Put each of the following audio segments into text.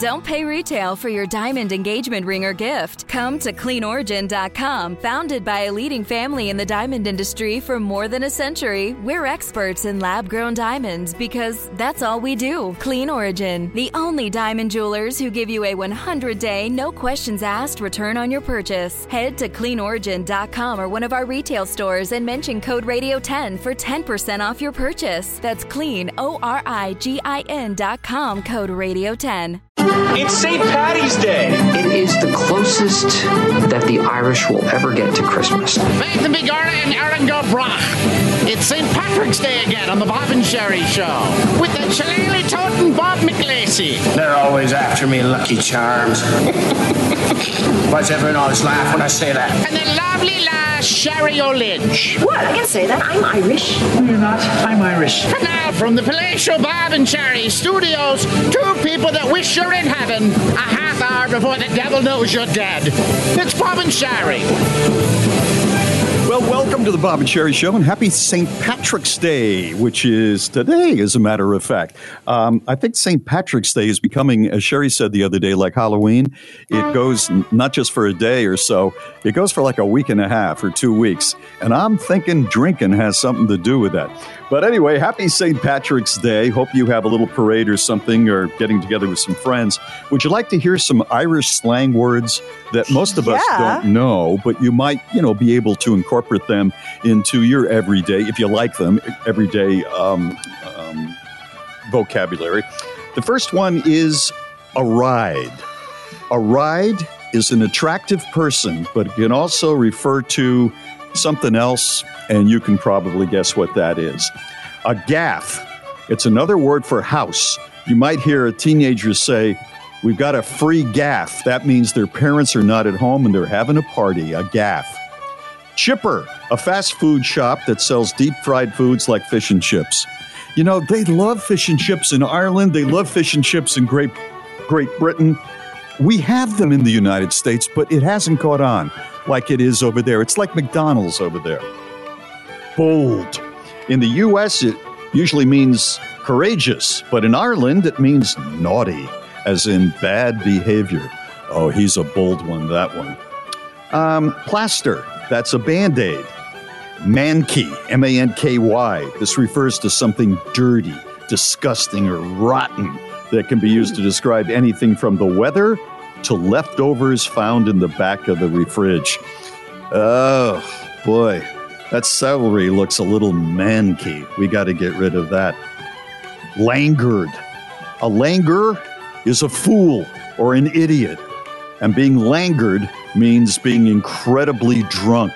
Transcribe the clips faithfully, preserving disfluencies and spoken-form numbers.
Don't pay retail for your diamond engagement ring or gift. Come to clean origin dot com. Founded by a leading family in the diamond industry for more than a century, we're experts in lab-grown diamonds because that's all we do. Clean Origin, the only diamond jewelers who give you a one hundred day, no questions asked return on your purchase. Head to clean origin dot com or one of our retail stores and mention code radio ten for ten percent off your purchase. That's clean, O R I G I N dot com, code radio ten. It's Saint Paddy's Day. It is the closest that the Irish will ever get to Christmas. Faith and Bigorra and Aaron go brach. It's Saint Patrick's Day again on the Bob and Sherry Show with the shillelagh toting Bob McLacey. They're always after me, Lucky Charms. Why does everyone always laugh when I say that? And the lovely lass Sherry O'Lynch. What? I can say that. I'm Irish. No, you're not. I'm Irish. And now from the Palatial Bob and Sherry Studios, two people that wish you're in heaven a half hour before the devil knows you're dead. It's Bob and Sherry. Well, welcome to the Bob and Sherry Show, and happy Saint Patrick's Day, which is today, as a matter of fact. Um, I think Saint Patrick's Day is becoming, as Sherry said the other day, like Halloween. It goes not just for a day or so, it goes for like a week and a half or two weeks. And I'm thinking drinking has something to do with that. But anyway, happy Saint Patrick's Day. Hope you have a little parade or something, or getting together with some friends. Would you like to hear some Irish slang words that most of yeah. us don't know, but you might, you know, be able to incorporate them into your everyday, if you like them, everyday um, um, vocabulary. The first one is a ride. A ride is an attractive person, but it can also refer to something else, and you can probably guess what that is. A gaff. It's another word for house. You might hear a teenager say, "We've got a free gaff." That means their parents are not at home and they're having a party. A gaff. Chipper, a fast food shop that sells deep-fried foods like fish and chips. You know, they love fish and chips in Ireland. They love fish and chips in Great, Great Britain. We have them in the United States, but it hasn't caught on like it is over there. It's like McDonald's over there. Bold. In the U S, it usually means courageous, but in Ireland, it means naughty, as in bad behavior. Oh, he's a bold one, that one. Um, plaster. That's a Band-Aid. Manky, M A N K Y. This refers to something dirty, disgusting, or rotten that can be used to describe anything from the weather to leftovers found in the back of the fridge. Oh, boy. That celery looks a little manky. We got to get rid of that. Langured. A languor is a fool or an idiot. And being langured means being incredibly drunk.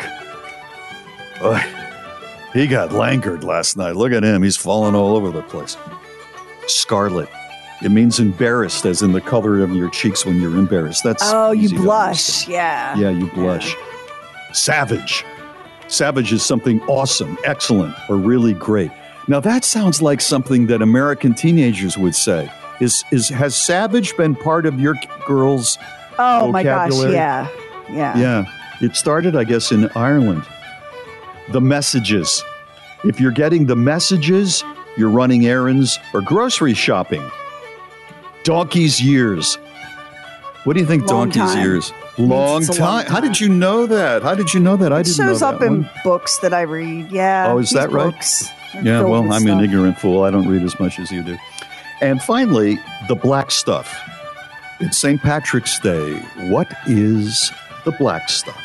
Uh, he got langured last night. Look at him. He's falling all over the place. Scarlet. It means embarrassed, as in the color of your cheeks when you're embarrassed. That's oh, you easy to blush. understand. Yeah. Yeah, you blush. Yeah. Savage. Savage is something awesome, excellent, or really great. Now, that sounds like something that American teenagers would say. Is is has savage been part of your girls' Oh, my gosh, vocabulary? yeah. Yeah. Yeah. It started, I guess, in Ireland. The messages. If you're getting the messages, you're running errands or grocery shopping. Donkey's years. What do you think Long donkey's time. years? Long It's a time. long How did time. you know that? How did you know that? I It didn't shows know up that in one. books that I read. Yeah. Oh, is these that right? books are Yeah, filled well, with I'm stuff. an ignorant fool. I don't read as much as you do. And finally, the black stuff. It's Saint Patrick's Day. What is the black stuff?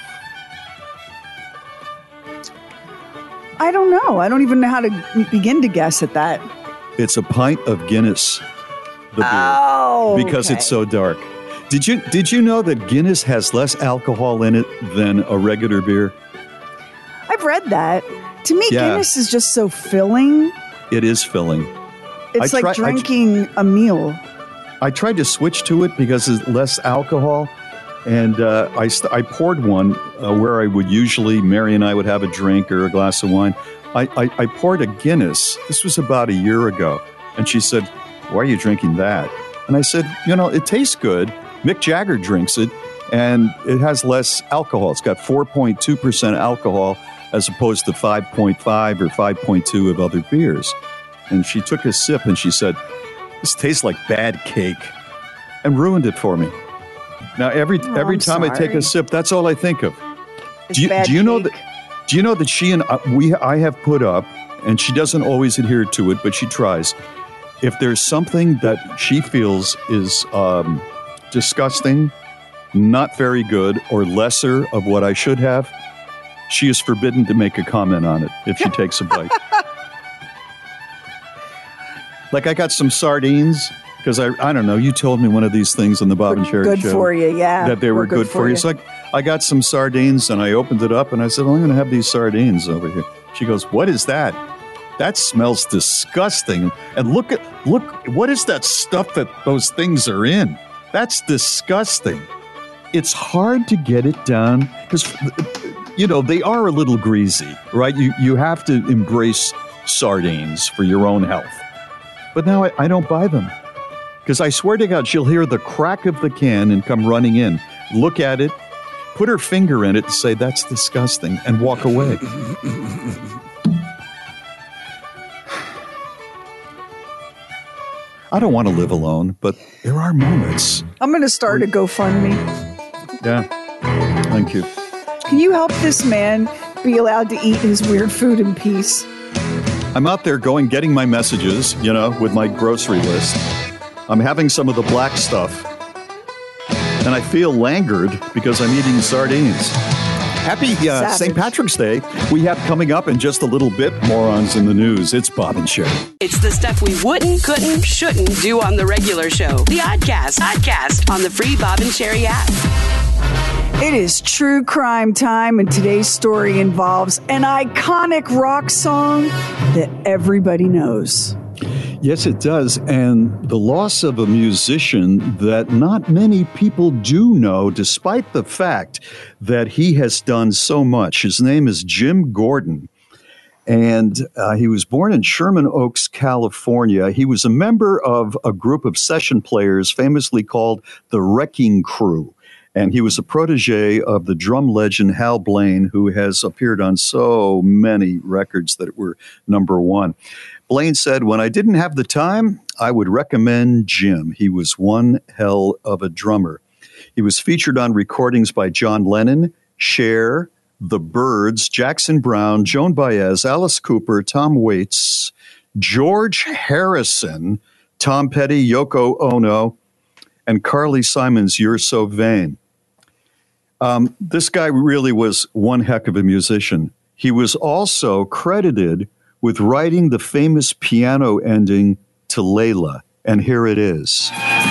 I don't know. I don't even know how to begin to guess at that. It's a pint of Guinness, the beer, Oh, because okay. it's so dark. Did you did you know that Guinness has less alcohol in it than a regular beer? I've read that. To me, Yeah. Guinness is just so filling. It is filling. It's I like try- I tr- drinking a meal. I tried to switch to it because it's less alcohol, and uh, I, st- I poured one uh, where I would usually, Mary and I would have a drink or a glass of wine. I, I, I poured a Guinness. This was about a year ago, and she said, "Why are you drinking that?" And I said, "You know, it tastes good. Mick Jagger drinks it, and it has less alcohol. It's got four point two percent alcohol as opposed to five point five or five point two of other beers." And she took a sip and she said, "This tastes like bad cake." and ruined it for me. Now every Oh, every I'm time I take sorry. a sip, that's all I think of. It's Do you, bad do you know cake. that? Do you know that she and I, we I have put up, and she doesn't always adhere to it, but she tries. If there's something that she feels is um, disgusting, not very good, or lesser of what I should have, she is forbidden to make a comment on it if she takes a bite. Like I got some sardines because I I don't know. You told me one of these things on the Bob and Sherry Good show for you, yeah. that they were We're good, for you. So I, I got some sardines and I opened it up and I said, well, I'm going to have these sardines over here. She goes, what is that? That smells disgusting. And look at look, what is that stuff that those things are in? That's disgusting. It's hard to get it down because, you know, they are a little greasy, right? You you have to embrace sardines for your own health. But now I, I don't buy them because I swear to God, she'll hear the crack of the can and come running in, look at it, put her finger in it and say, that's disgusting, and walk away. I don't want to live alone, but there are moments. I'm going to start a GoFundMe. Yeah. Thank you. Can you help this man be allowed to eat his weird food in peace? I'm out there going, getting my messages, you know, with my grocery list. I'm having some of the black stuff. And I feel languid because I'm eating sardines. Happy uh, Saint Patrick's Day. We have coming up in just a little bit, Morons in the News. It's Bob and Sherry. It's the stuff we wouldn't, couldn't, shouldn't do on the regular show. The Oddcast. Oddcast on the free Bob and Sherry app. It is true crime time, and today's story involves an iconic rock song that everybody knows. Yes, it does. And the loss of a musician that not many people do know, despite the fact that he has done so much. His name is Jim Gordon. And uh, he was born in Sherman Oaks, California. He was a member of a group of session players famously called the Wrecking Crew. And he was a protege of the drum legend Hal Blaine, who has appeared on so many records that were number one. Blaine said, when I didn't have the time, I would recommend Jim. He was one hell of a drummer. He was featured on recordings by John Lennon, Cher, The Byrds, Jackson Browne, Joan Baez, Alice Cooper, Tom Waits, George Harrison, Tom Petty, Yoko Ono, and Carly Simon's You're So Vain. Um, this guy really was one heck of a musician. He was also credited with writing the famous piano ending to Layla, and here it is.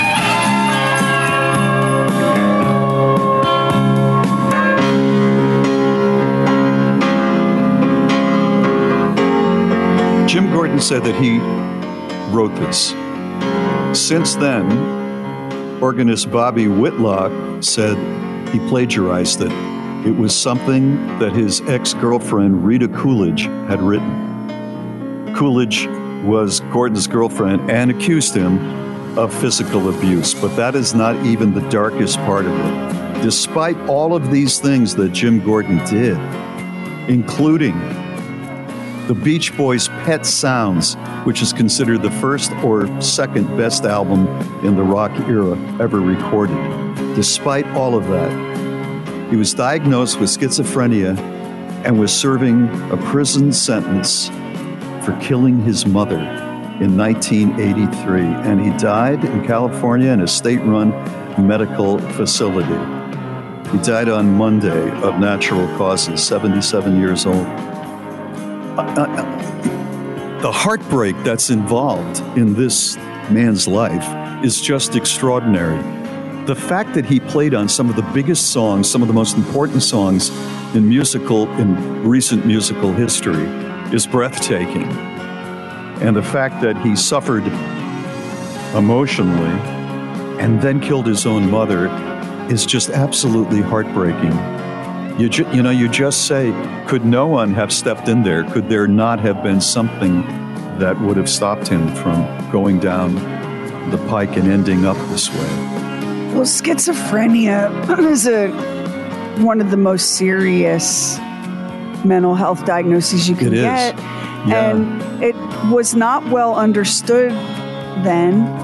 Jim Gordon said that he wrote this. Since then, organist Bobby Whitlock said he plagiarized it. It was something that his ex-girlfriend, Rita Coolidge, had written. Coolidge was Gordon's girlfriend and accused him of physical abuse, but that is not even the darkest part of it. Despite all of these things that Jim Gordon did, including the Beach Boys' Pet Sounds, which is considered the first or second best album in the rock era ever recorded. Despite all of that, he was diagnosed with schizophrenia and was serving a prison sentence for killing his mother in nineteen eighty-three. And he died in California in a state-run medical facility. He died on Monday of natural causes, seventy-seven years old. Uh, uh, the heartbreak that's involved in this man's life is just extraordinary. The fact that he played on some of the biggest songs, some of the most important songs in musical, in recent musical history, is breathtaking. And the fact that he suffered emotionally and then killed his own mother is just absolutely heartbreaking. You, ju- you know, you just say, could no one have stepped in there? Could there not have been something that would have stopped him from going down the pike and ending up this way? Well, schizophrenia is a one of the most serious mental health diagnoses you can It is. get. Yeah. And it was not well understood then.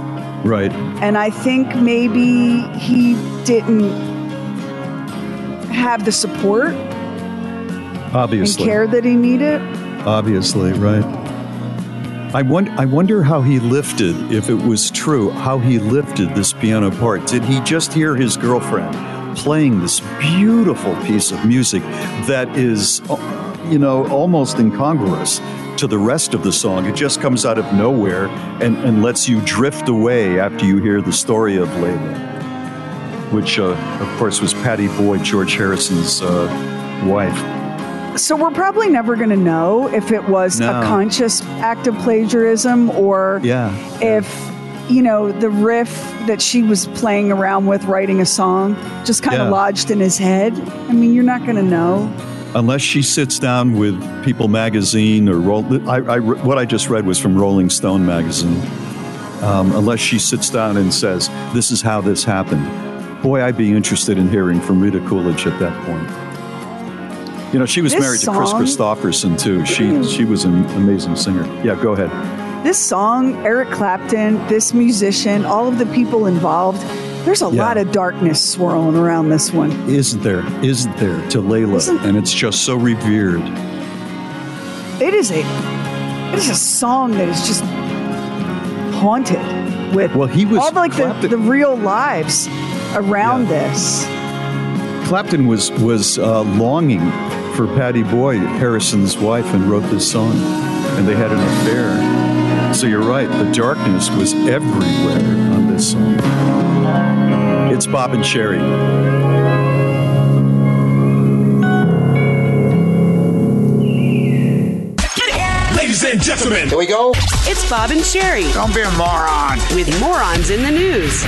Right. And I think maybe he didn't have the support Obviously. and care that he needed. Obviously, right. I wonder, I wonder how he lifted, if it was true, how he lifted this piano part. Did he just hear his girlfriend playing this beautiful piece of music that is, you know, almost incongruous to the rest of the song? It just comes out of nowhere and, and lets you drift away after you hear the story of Layla, which, uh, of course, was Pattie Boyd, George Harrison's uh, wife. So we're probably never going to know if it was No. a conscious act of plagiarism or Yeah. if, you know, the riff that she was playing around with writing a song just kind of Yeah. lodged in his head. I mean, you're not going to know. Unless she sits down with People Magazine or Roll, I, I, what I just read was from Rolling Stone Magazine. Um, unless she sits down and says, "This is how this happened." Boy, I'd be interested in hearing from Rita Coolidge at that point. You know, she was This married to Chris song- Christopherson too. She she was an amazing singer. Yeah, go ahead. This song, Eric Clapton, this musician, all of the people involved, there's a Yeah. lot of darkness swirling around this one. Isn't there? Isn't there? To Layla, Isn't- and it's just so revered. It is a it is a song that is just haunted with Well, he was all like the, Clapton- the real lives around Yeah. this. Clapton was was uh, longing for Pattie Boyd, Harrison's wife, and wrote this song, and they had an affair. So you're right, the darkness was everywhere on this song. It's Bob and Sherry. Ladies and gentlemen, Here we go. It's Bob and Sherry Don't be a moron. with morons in the news.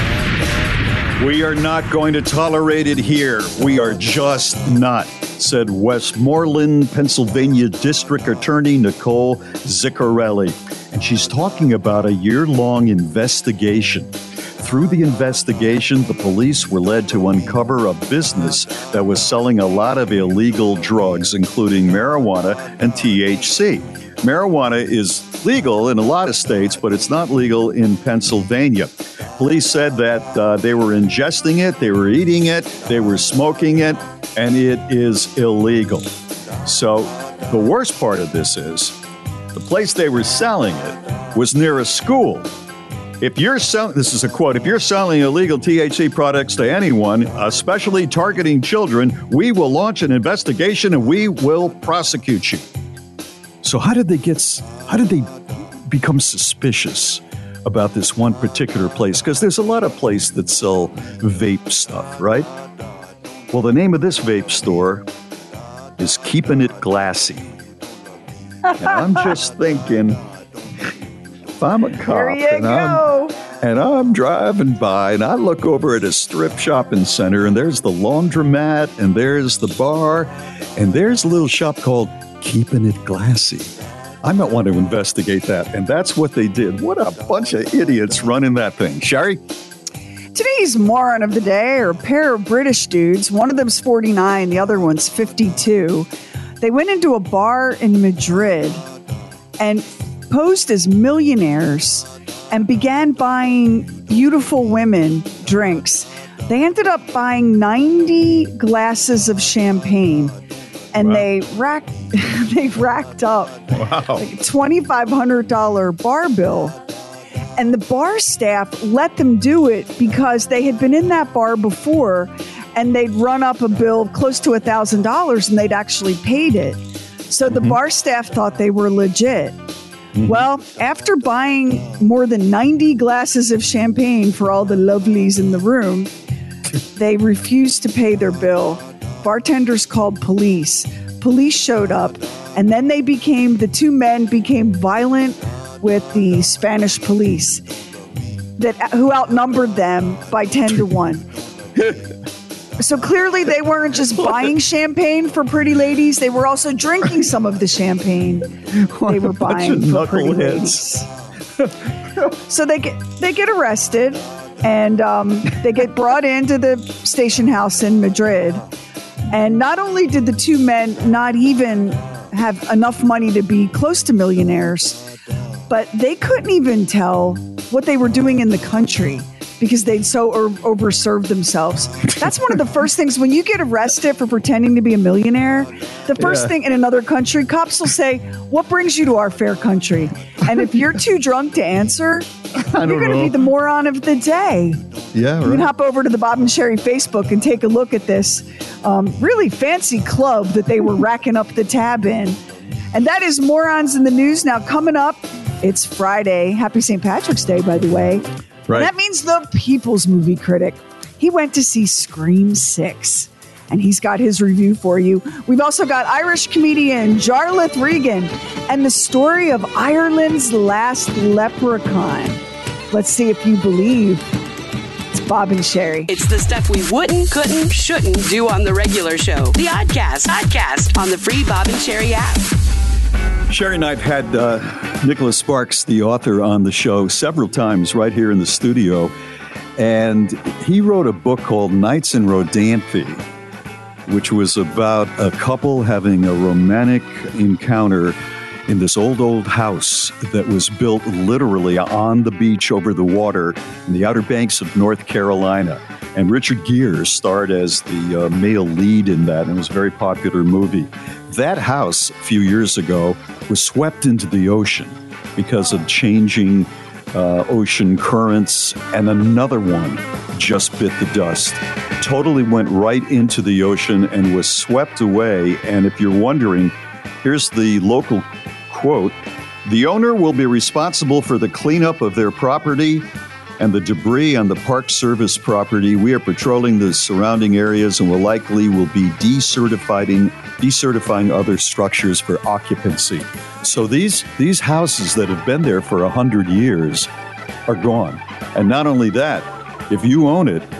We are not going to tolerate it here. We are just not, said Westmoreland, Pennsylvania District Attorney Nicole Ziccarelli. And she's talking about a year-long investigation. Through the investigation, the police were led to uncover a business that was selling a lot of illegal drugs, including marijuana and T H C. Marijuana is legal in a lot of states, but it's not legal in Pennsylvania. Police said that uh, they were ingesting it, they were eating it, they were smoking it, and it is illegal. So the worst part of this is the place they were selling it was near a school. If you're selling, this is a quote, if you're selling illegal T H C products to anyone, especially targeting children, we will launch an investigation and we will prosecute you. So how did they get, s- how did they become suspicious about this one particular place? Because there's a lot of places that sell vape stuff, right? Well, the name of this vape store is Keeping It Glassy. And I'm just thinking, if I'm a cop There you and I'm, go. and I'm driving by and I look over at a strip shopping center and there's the laundromat and there's the bar and there's a little shop called Keeping It Glassy. I might want to investigate that. And that's what they did. What a bunch of idiots running that thing. Sherry? Today's moron of the day are a pair of British dudes. One of them's forty-nine, the other one's fifty-two. They went into a bar in Madrid and posed as millionaires and began buying beautiful women drinks. They ended up buying ninety glasses of champagne, and Wow. they racked they racked up Wow. like a twenty-five hundred dollars bar bill. And the bar staff let them do it because they had been in that bar before and they'd run up a bill close to one thousand dollars and they'd actually paid it. So the bar staff thought they were legit. Well, after buying more than ninety glasses of champagne for all the lovelies in the room, they refused to pay their bill. Bartenders called police. Police showed up, and then they became, the two men became violent with the Spanish police that who outnumbered them by ten to one. So clearly they weren't just buying champagne for pretty ladies, they were also drinking some of the champagne they were a bunch buying of for pretty knuckleheads. ladies. So they get they get arrested and um, they get brought into the station house in Madrid. And not only did the two men not even have enough money to be close to millionaires, but they couldn't even tell what they were doing in the country because they'd so o- overserved themselves. That's one of the first things when you get arrested for pretending to be a millionaire. The first Yeah. thing in another country, cops will say, "What brings you to our fair country?" And if you're too drunk to answer, I you're don't going to know. be the moron of the day. Yeah, You can right. hop over to the Bob and Sherry Facebook and take a look at this um, really fancy club that they were racking up the tab in. And that is Morons in the News. Now, coming up, it's Friday. Happy Saint Patrick's Day, by the way. Right. And that means the People's Movie Critic. He went to see Scream six, and he's got his review for you. We've also got Irish comedian Jarlath Regan and the story of Ireland's last leprechaun. Let's see if you believe. It's Bob and Sherry. It's the stuff we wouldn't, couldn't, shouldn't do on the regular show. The Oddcast. Oddcast on the free Bob and Sherry app. Sherry and I have had uh, Nicholas Sparks, the author, on the show several times right here in the studio. And he wrote a book called Nights in Rodanthe, which was about a couple having a romantic encounter in this old, old house that was built literally on the beach over the water in the Outer Banks of North Carolina. And Richard Gere starred as the uh, male lead in that, and it was a very popular movie. That house, a few years ago, was swept into the ocean because of changing uh, ocean currents, and another one just bit the dust. Totally went right into the ocean and was swept away. And if you're wondering, here's the local quote: "The owner will be responsible for the cleanup of their property and the debris on the Park Service property. We are patrolling the surrounding areas and will likely will be decertifying decertifying other structures for occupancy." So these these houses that have been there for a hundred years are gone. And not only that, if you own it,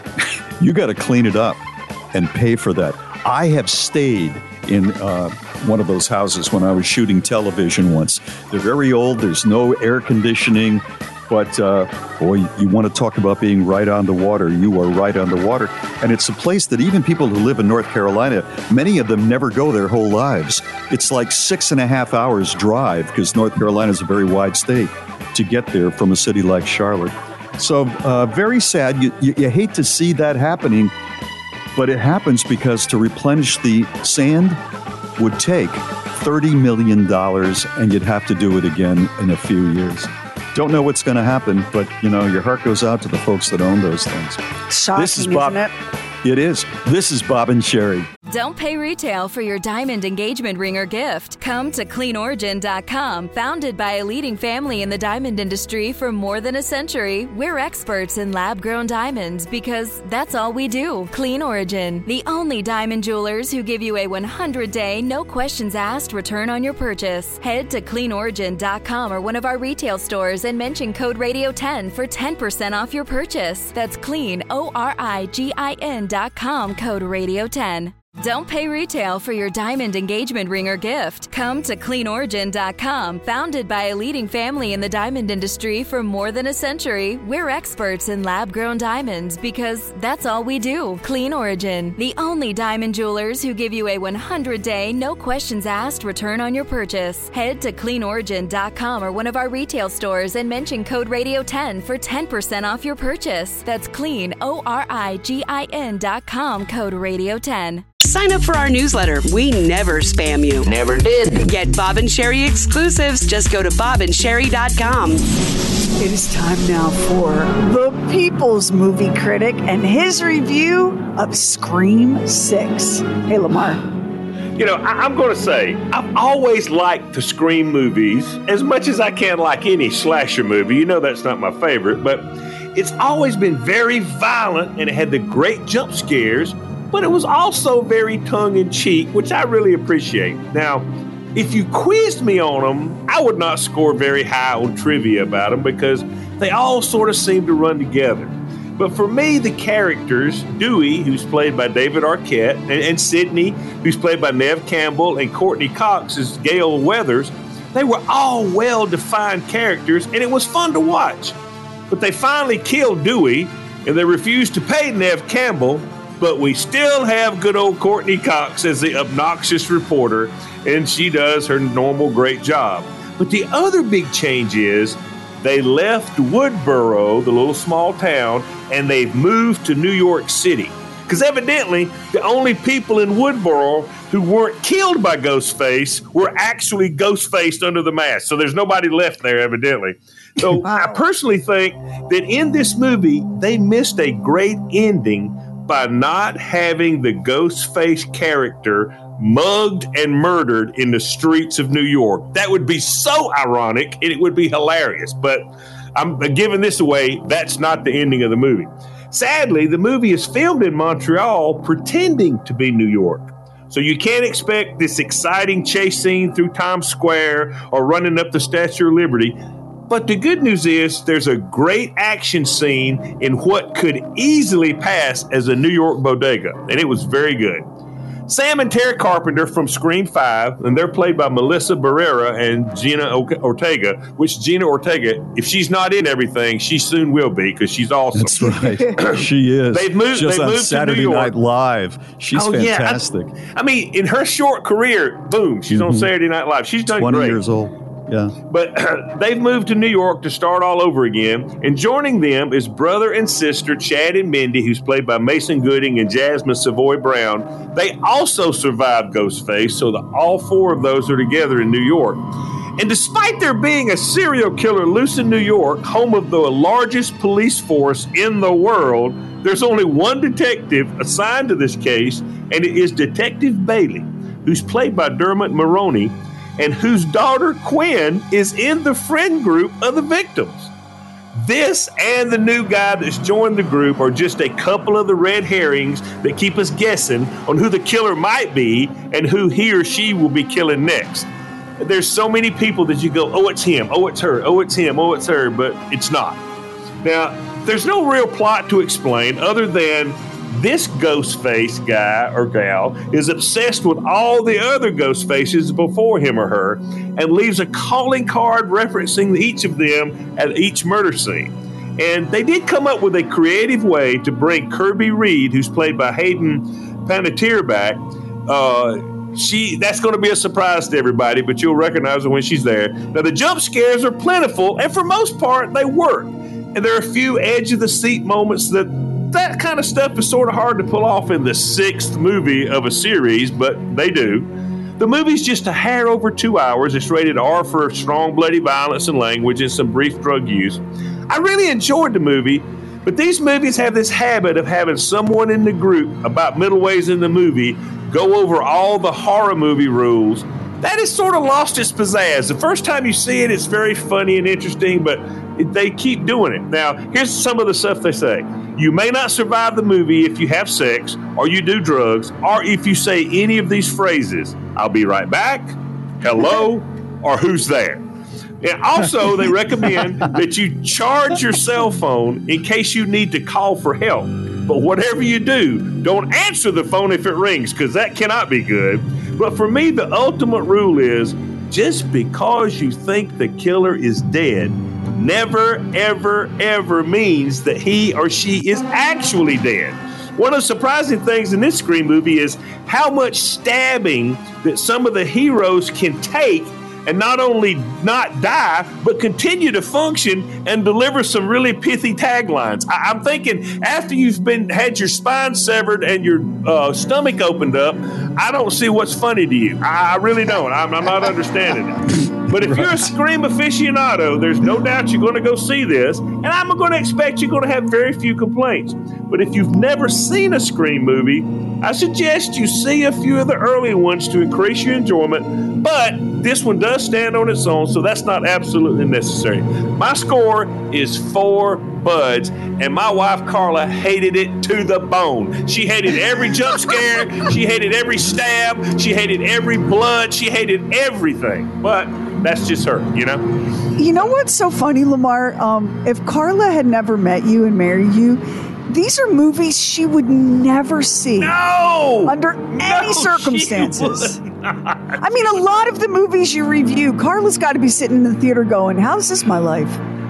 you got to clean it up and pay for that. I have stayed in uh, one of those houses when I was shooting television once. They're very old. There's no air conditioning. But, uh, boy, you want to talk about being right on the water. You are right on the water. And it's a place that even people who live in North Carolina, many of them never go their whole lives. It's like six and a half hours drive, because North Carolina is a very wide state, to get there from a city like Charlotte. So uh, very sad. You, you, you hate to see that happening, but it happens because to replenish the sand would take thirty million dollars, and you'd have to do it again in a few years. Don't know what's going to happen, but, you know, your heart goes out to the folks that own those things. Shocking, this is Bob. isn't it? It is. This is Bob and Sherry. Don't pay retail for your diamond engagement ring or gift. Come to clean origin dot com. Founded by a leading family in the diamond industry for more than a century, we're experts in lab-grown diamonds because that's all we do. Clean Origin, the only diamond jewelers who give you a one hundred day, no questions asked return on your purchase. Head to clean origin dot com or one of our retail stores and mention code radio ten for ten percent off your purchase. That's clean, O R I G I N dot com, code radio ten. Don't pay retail for your diamond engagement ring or gift. Come to clean origin dot com. Founded by a leading family in the diamond industry for more than a century, we're experts in lab-grown diamonds because that's all we do. Clean Origin, the only diamond jewelers who give you a one hundred day, no questions asked return on your purchase. Head to clean origin dot com or one of our retail stores and mention code radio ten for ten percent off your purchase. That's clean, O R I G I N dot com, code radio ten. Sign up for our newsletter. We never spam you. Never did. Get Bob and Sherry exclusives. Just go to bob and sherry dot com. It is time now for the People's Movie Critic and his review of Scream six. Hey, Lamar. You know, I- I'm going to say, I've always liked the Scream movies as much as I can like any slasher movie. You know that's not my favorite, but it's always been very violent, and it had the great jump scares, but it was also very tongue-in-cheek, which I really appreciate. Now, if you quizzed me on them, I would not score very high on trivia about them because they all sort of seem to run together. But for me, the characters, Dewey, who's played by David Arquette, and, and Sidney, who's played by Neve Campbell, and Courtney Cox as Gail Weathers, they were all well-defined characters, and it was fun to watch. But they finally killed Dewey, and they refused to pay Neve Campbell, but we still have good old Courtney Cox as the obnoxious reporter, and she does her normal great job. But the other big change is They left Woodboro, the little small town, and they've moved to New York City. Because evidently, the only people in Woodboro who weren't killed by Ghostface were actually Ghostfaced under the mask. So there's nobody left there, evidently. So wow. I personally think that in this movie, they missed a great ending by not having the Ghostface character mugged and murdered in the streets of New York. That would be so ironic, and it would be hilarious. But I'm giving this away. That's not the ending of the movie. Sadly, the movie is filmed in Montreal pretending to be New York. So you can't expect this exciting chase scene through Times Square or running up the Statue of Liberty. But the good news is there's a great action scene in what could easily pass as a New York bodega, and it was very good. Sam and Tara Carpenter from Scream five, and they're played by Melissa Barrera and Gina Ortega, which Gina Ortega, if she's not in everything, she soon will be because she's awesome. That's right. She is. They've moved, Just they've on moved Saturday to New Night York. Live. She's oh, fantastic. Yeah. I, I mean, in her short career, boom, she's mm-hmm. on Saturday Night Live. She's done twenty great. years old. Yeah. But uh, they've moved to New York to start all over again. And joining them is brother and sister Chad and Mindy, who's played by Mason Gooding and Jasmine Savoy Brown. They also survived Ghostface, so the, all four of those are together in New York. And despite there being a serial killer loose in New York, home of the largest police force in the world, there's only one detective assigned to this case, and it is Detective Bailey, who's played by Dermot Mulroney, and whose daughter, Quinn, is in the friend group of the victims. This and the new guy that's joined the group are just a couple of the red herrings that keep us guessing on who the killer might be and who he or she will be killing next. There's so many people that you go, oh, it's him, oh, it's her, oh, it's him, oh, it's her, but it's not. Now, there's no real plot to explain other than this Ghostface guy or gal is obsessed with all the other Ghostfaces before him or her and leaves a calling card referencing each of them at each murder scene. And they did come up with a creative way to bring Kirby Reed, who's played by Hayden Panettiere, back. Uh, she that's going to be a surprise to everybody, but you'll recognize her when she's there. Now, the jump scares are plentiful, and for most part, they work. And there are a few edge-of-the-seat moments that that kind of stuff is sort of hard to pull off in the sixth movie of a series, but they do. The movie's just a hair over two hours. It's rated R for strong bloody violence and language and some brief drug use. I really enjoyed the movie, but these movies have this habit of having someone in the group about middle ways in the movie go over all the horror movie rules. That has sort of lost its pizzazz. The first time you see it, it's very funny and interesting, but they keep doing it. Now, here's some of the stuff they say. You may not survive the movie if you have sex, or you do drugs, or if you say any of these phrases. I'll be right back, hello, or who's there. And also, they recommend that you charge your cell phone in case you need to call for help. But whatever you do, don't answer the phone if it rings, because that cannot be good. But for me, the ultimate rule is just because you think the killer is dead never, ever, ever means that he or she is actually dead. One of the surprising things in this Scream movie is how much stabbing that some of the heroes can take and not only not die, but continue to function and deliver some really pithy taglines. I- I'm thinking after you've been had your spine severed and your uh, stomach opened up, I don't see what's funny to you. I, I really don't. I'm, I'm not understanding it. But if you're a Scream aficionado, there's no doubt you're going to go see this, and I'm going to expect you're going to have very few complaints. But if you've never seen a Scream movie, I suggest you see a few of the early ones to increase your enjoyment, but this one does stand on its own, so that's not absolutely necessary. My score is four buds, and my wife Carla hated it to the bone. She hated every jump scare, she hated every stab, she hated every blood, she hated everything, but that's just her, you know? You know what's so funny, Lamar? Um, if Carla had never met you and married you, these are movies she would never see. No! Under no, any circumstances. She would not. I mean, a lot of the movies you review, Carla's got to be sitting in the theater going, how's this my life?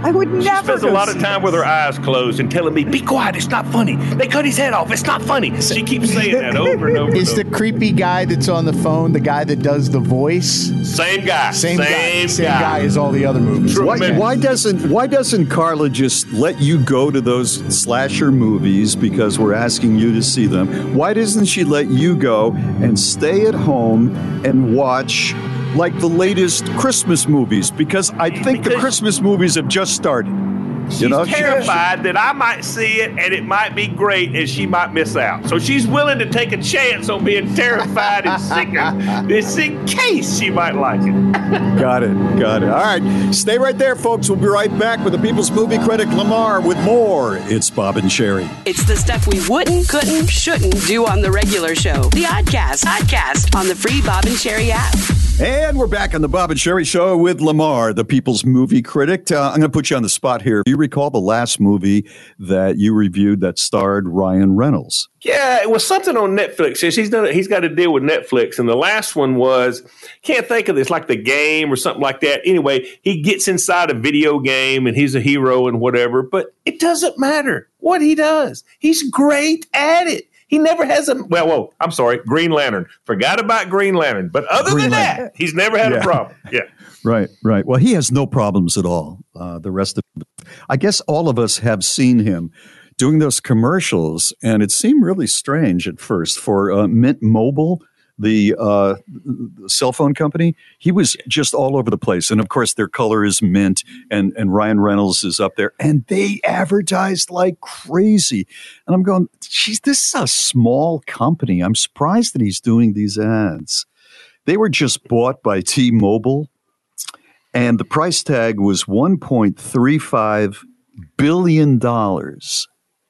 I would never. She spends a go lot of see time this. with her eyes closed and telling me, "Be quiet, it's not funny. They cut his head off, it's not funny." She keeps saying that over and over. Is and the over. creepy guy that's on the phone the guy that does the voice? Same guy. Same, Same guy. Same guy. guy as all the other movies. True. Why, Man. why doesn't Why doesn't Carla just let you go to those slasher movies because we're asking you to see them? Why doesn't she let you go and stay at home and watch like the latest Christmas movies? Because I think the Because- Christmas movies have just started. She's You know, she- terrified that I might see it and it might be great and she might miss out. So she's willing to take a chance on being terrified and sickened just in case she might like it. Got it. Got it. All right. Stay right there, folks. We'll be right back with the People's Movie Critic Lamar with more. It's Bob and Sherry. It's the stuff we wouldn't, couldn't, shouldn't do on the regular show. The Oddcast. Oddcast on the free Bob and Sherry app. And we're back on the Bob and Sherry Show with Lamar, the People's Movie Critic. Uh, I'm going to put you on the spot here. Do you recall the last movie that you reviewed that starred Ryan Reynolds? Yeah, it was something on Netflix. He's done. He's got to deal with Netflix, and the last one was can't think of this, like The Game or something like that. Anyway, he gets inside a video game, and he's a hero and whatever. But it doesn't matter what he does. He's great at it. He never has a well. Whoa, I'm sorry, Green Lantern. Forgot about Green Lantern. But other Green than Lantern. that, he's never had Yeah. a problem. Yeah. Right, right. Well, he has no problems at all. Uh, the rest of I guess all of us have seen him doing those commercials, and it seemed really strange at first for uh, Mint Mobile, the uh, cell phone company. He was just all over the place. And of course, their color is mint, and, and Ryan Reynolds is up there, and they advertised like crazy. And I'm going, geez, this is a small company. I'm surprised that he's doing these ads. They were just bought by T-Mobile, and the price tag was one point three five billion dollars.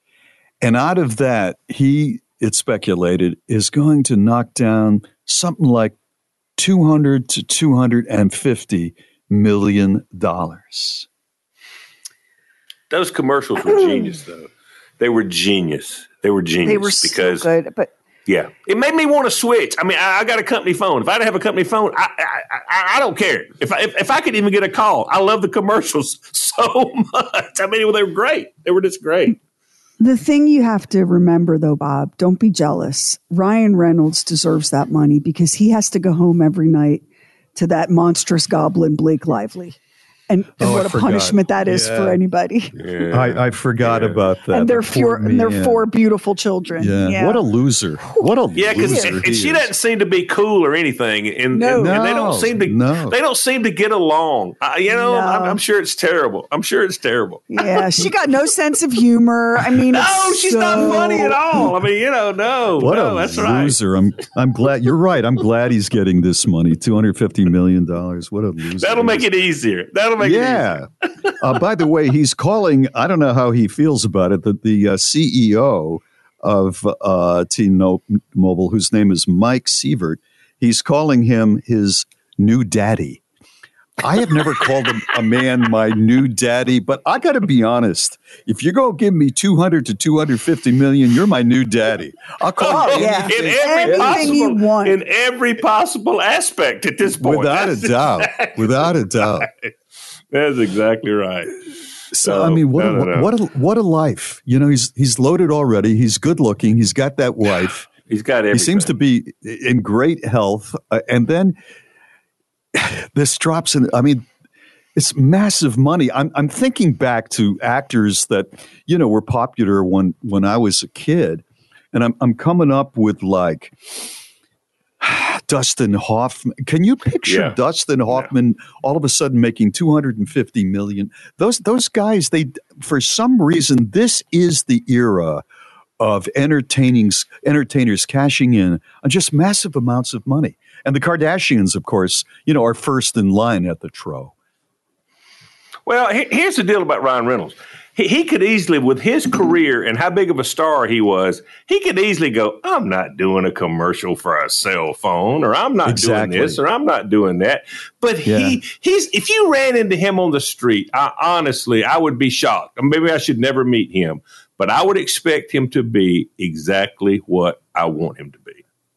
And out of that, he, it's speculated, is going to knock down something like two hundred to two hundred fifty million dollars. Those commercials were genius, though. They were genius. They were genius. They were because, so good, but yeah, it made me want to switch. I mean, I, I got a company phone. If I didn't have a company phone, I I, I, I don't care. If I, if, if I could even get a call, I love the commercials so much. I mean, they were great. They were just great. the thing you have to remember, though, Bob, don't be jealous. Ryan Reynolds deserves that money because he has to go home every night to that monstrous goblin, Blake Lively. And, and Oh, what I a forgot. punishment that is Yeah. for anybody. Yeah. I, I forgot Yeah. about that. and their The four, poor and their man. four beautiful children. Yeah. What a loser. What a Yeah, because loser. and he she is. doesn't seem to be cool or anything, and, No. and, and they don't No, seem to. no. They don't seem to get along. Uh, you know, No. I'm, I'm sure it's terrible. I'm sure it's terrible. Yeah, she got no sense of humor. I mean, No, it's she's so- not funny at all. I mean, you know, no, What no, a that's right. loser. I'm I'm glad you're right. I'm glad he's getting this money. two hundred fifty million dollars. What a loser. That'll make it easier. That'll make it easier. Yeah. uh, by the way, he's calling. I don't know how he feels about it. That the uh, C E O of uh, T-Mobile, whose name is Mike Sievert, he's calling him his new daddy. I have never called a, a man my new daddy, but I got to be honest. If you're going to give me two hundred to two hundred fifty million, you're my new daddy. I'll call Oh, you yeah. in anything. every Anything you possible, want. in every possible aspect at this point. Without a That's doubt. exactly Without a doubt. right. That's exactly right. So No, I mean, what no, a, no, no. what a what a life! You know, he's he's loaded already. He's good looking. He's got that wife. He's got everything. He seems to be in great health. Uh, and then this drops in. I mean, it's massive money. I'm I'm thinking back to actors that you know were popular when when I was a kid, and I'm I'm coming up with like. Dustin Hoffman. Can you picture Yeah. Dustin Hoffman all of a sudden making two hundred fifty million? Those those guys, they for some reason, this is the era of entertaining entertainers cashing in on just massive amounts of money. And the Kardashians, of course, you know, are first in line at the tro. Well, he- here's the deal about Ryan Reynolds. He, he could easily, with his career and how big of a star he was, he could easily go, I'm not doing a commercial for a cell phone, or I'm not Exactly. doing this, or I'm not doing that. But Yeah. he he's if you ran into him on the street, I, honestly, I would be shocked. Maybe I should never meet him, but I would expect him to be exactly what I want him to be.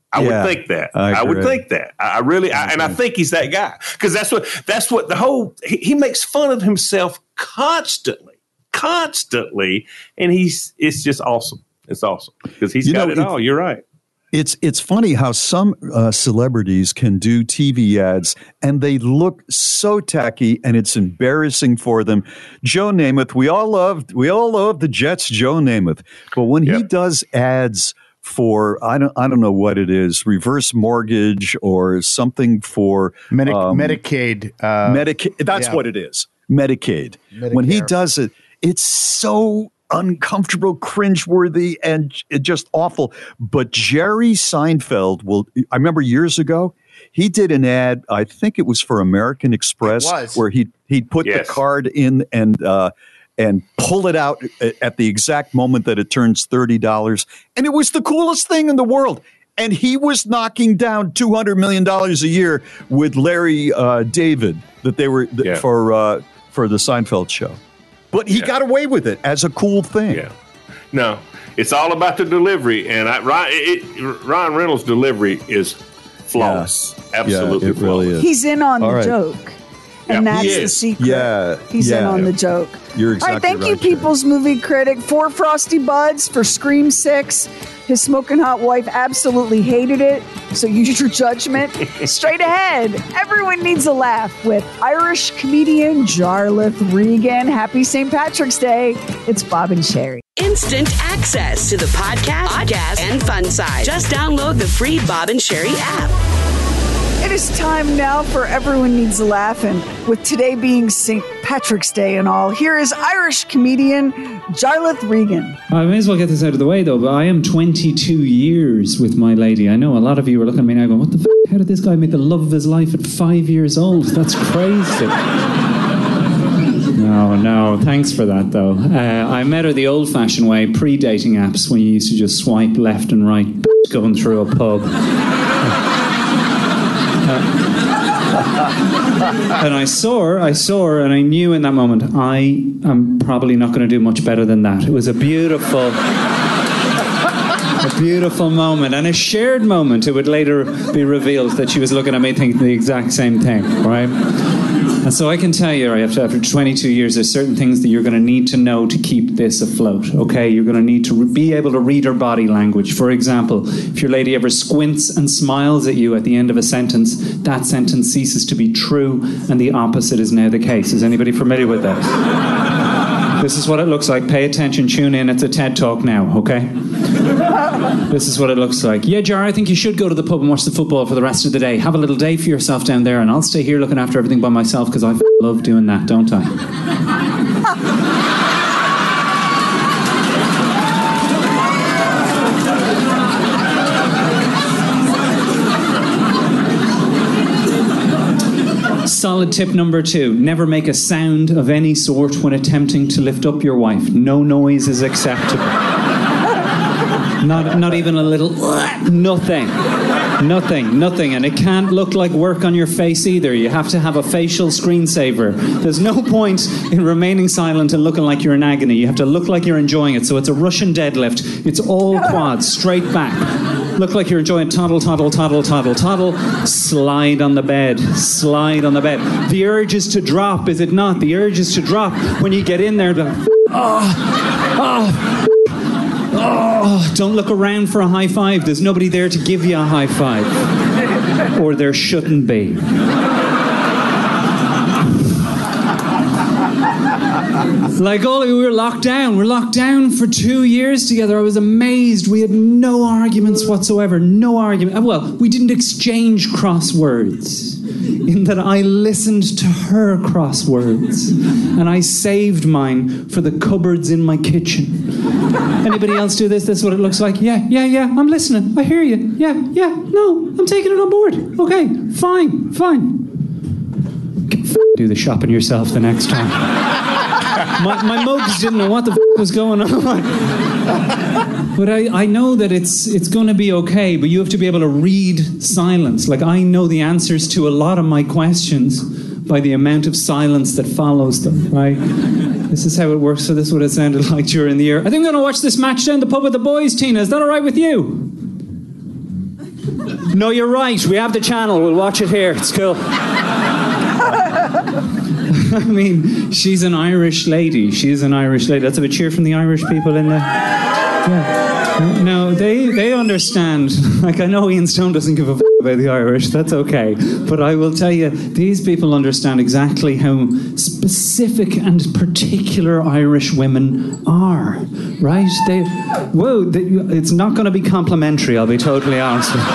I Yeah, would think that. I I, would agree. think that. I I really, I, and I think he's that guy because that's what that's what the whole. He, he makes fun of himself constantly, constantly, and he's. It's just awesome. It's awesome because he's You got know, it it's- all. You're right. It's it's funny how some uh, celebrities can do T V ads and they look so tacky and it's embarrassing for them. Joe Namath, we all loved we all love the Jets. Joe Namath, but when he Yep. does ads for I don't I don't know what it is, reverse mortgage or something for Medi- um, Medicaid. Uh, Medicaid. That's yeah. what it is. Medicaid. When he Medicare. does it, it's so uncomfortable, cringeworthy, and j- just awful. But Jerry Seinfeld will. I remember years ago, he did an ad. I think it was for American Express, It was. where he he'd put Yes. the card in and. Uh, and pull it out a- at the exact moment that it turns thirty dollars. And it was the coolest thing in the world. And he was knocking down two hundred million dollars a year with Larry uh, David that they were th- Yeah. for uh, for the Seinfeld show. But he Yeah. got away with it as a cool thing. Yeah. No, it's all about the delivery, and I, Ryan, it, Ryan Reynolds' delivery is flawless. Absolutely Yeah, it really flawless. is. He's in on All the right. joke. And Yeah, that's he the is. secret. Yeah, He's in yeah. on the joke. You're All exactly right, thank you, right, Jerry. People's Movie Critic. Four Frosty Buds for Scream six. His smoking hot wife absolutely hated it, so use your judgment. Straight ahead, everyone needs a laugh with Irish comedian Jarlath Regan. Happy Saint Patrick's Day. It's Bob and Sherry. Instant access to the podcast, podcast, and fun side. Just download the free Bob and Sherry app. It is time now for Everyone Needs a Laugh, and with today being Saint Patrick's Day and all, here is Irish comedian Jarlath Regan. I may as well get this out of the way, though, but I am twenty-two years with my lady. I know a lot of you are looking at me now going, what the f***? How did this guy make the love of his life at five years old? That's crazy. No, no, thanks for that, though. Uh, I met her the old-fashioned way, pre-dating apps, when you used to just swipe left and right going through a pub. And I saw her, I saw her, and I knew in that moment, I am probably not going to do much better than that. It was a beautiful, a beautiful moment, and a shared moment. It would later be revealed that she was looking at me thinking the exact same thing, right? And so I can tell you, right, after, after twenty-two years, there's certain things that you're going to need to know to keep this afloat, okay? You're going to need to re- be able to read her body language. For example, if your lady ever squints and smiles at you at the end of a sentence, that sentence ceases to be true, and the opposite is now the case. Is anybody familiar with that? This is what it looks like. Pay attention, tune in. It's a TED Talk now, okay? This is what it looks like. Yeah, Jar, I think you should go to the pub and watch the football for the rest of the day. Have a little day for yourself down there, and I'll stay here looking after everything by myself because I f- love doing that, don't I? Solid tip number two. Never make a sound of any sort when attempting to lift up your wife. No noise is acceptable. Not, not even a little, nothing. Nothing, nothing. And it can't look like work on your face either. You have to have a facial screensaver. There's no point in remaining silent and looking like you're in agony. You have to look like you're enjoying it. So it's a Russian deadlift. It's all quads, straight back. Look like you're enjoying toddle, toddle, toddle, toddle, toddle. Slide on the bed. Slide on the bed. The urge is to drop, is it not? The urge is to drop when you get in there. And oh, oh. Oh, don't look around for a high five. There's nobody there to give you a high five. Or there shouldn't be. Like all of you, we were locked down. We're locked down for two years together. I was amazed. We had no arguments whatsoever. No argument. Well, we didn't exchange crosswords. In that I listened to her crosswords. And I saved mine for the cupboards in my kitchen. Anybody else do this? This is what it looks like? Yeah, yeah, yeah. I'm listening. I hear you. Yeah, yeah. No, I'm taking it on board. Okay, fine, fine. Do the shopping yourself the next time. My, my mugs didn't know what the f- was going on. But I, I know that it's it's going to be okay, but you have to be able to read silence. Like, I know the answers to a lot of my questions by the amount of silence that follows them, right? This is how it works, so this is what it sounded like during the year. I think I'm going to watch this match down the pub with the boys, Tina. Is that all right with you? No, you're right. We have the channel. We'll watch it here. It's cool. I mean, she's an Irish lady. She's an Irish lady. Let's have a cheer from the Irish people in there. Yeah. No, they they understand. Like, I know Ian Stone doesn't give a f*** about the Irish. That's okay. But I will tell you, these people understand exactly how specific and particular Irish women are. Right? They, whoa, they, it's not going to be complimentary, I'll be totally honest with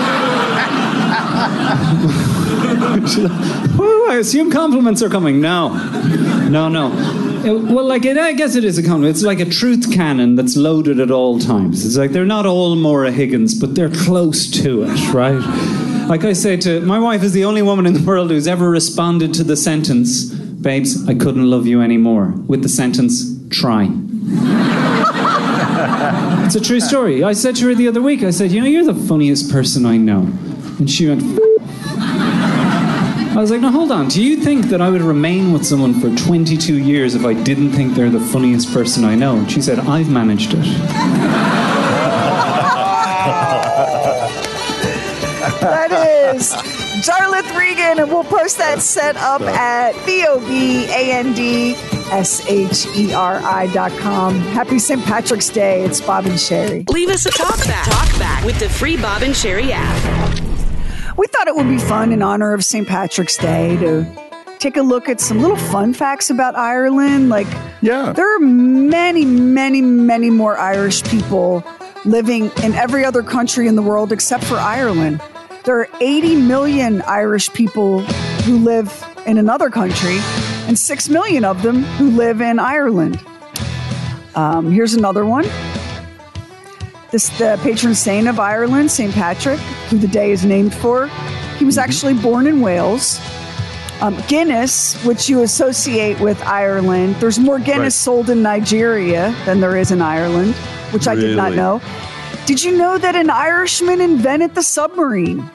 you. Whoa, I assume compliments are coming. No. No, no. Well, like, it, I guess it is a compliment. It's like a truth cannon that's loaded at all times. It's like they're not all Maura Higgins, but they're close to it, right? Like I say to... My wife is the only woman in the world who's ever responded to the sentence, babes, I couldn't love you anymore, with the sentence, try. It's a true story. I said to her the other week, I said, you know, you're the funniest person I know. And she went... I was like, no, hold on. Do you think that I would remain with someone for twenty-two years if I didn't think they're the funniest person I know? And she said, I've managed it. That is Jarlath Regan, and we'll post that set up at B O B A N D S H E R I dot com. Happy Saint Patrick's Day. It's Bob and Sherry. Leave us a talk back. Talk back with the free Bob and Sherry app. We thought it would be fun in honor of Saint Patrick's Day to take a look at some little fun facts about Ireland. Like, yeah, there are many, many, many more Irish people living in every other country in the world except for Ireland. There are eighty million Irish people who live in another country and six million of them who live in Ireland. Um, here's another one. This, the patron saint of Ireland, Saint Patrick, who the day is named for, he was actually born in Wales. Um, Guinness, which you associate with Ireland, there's more Guinness right. sold in Nigeria than there is in Ireland, which really? I did not know. Did you know that an Irishman invented the submarine?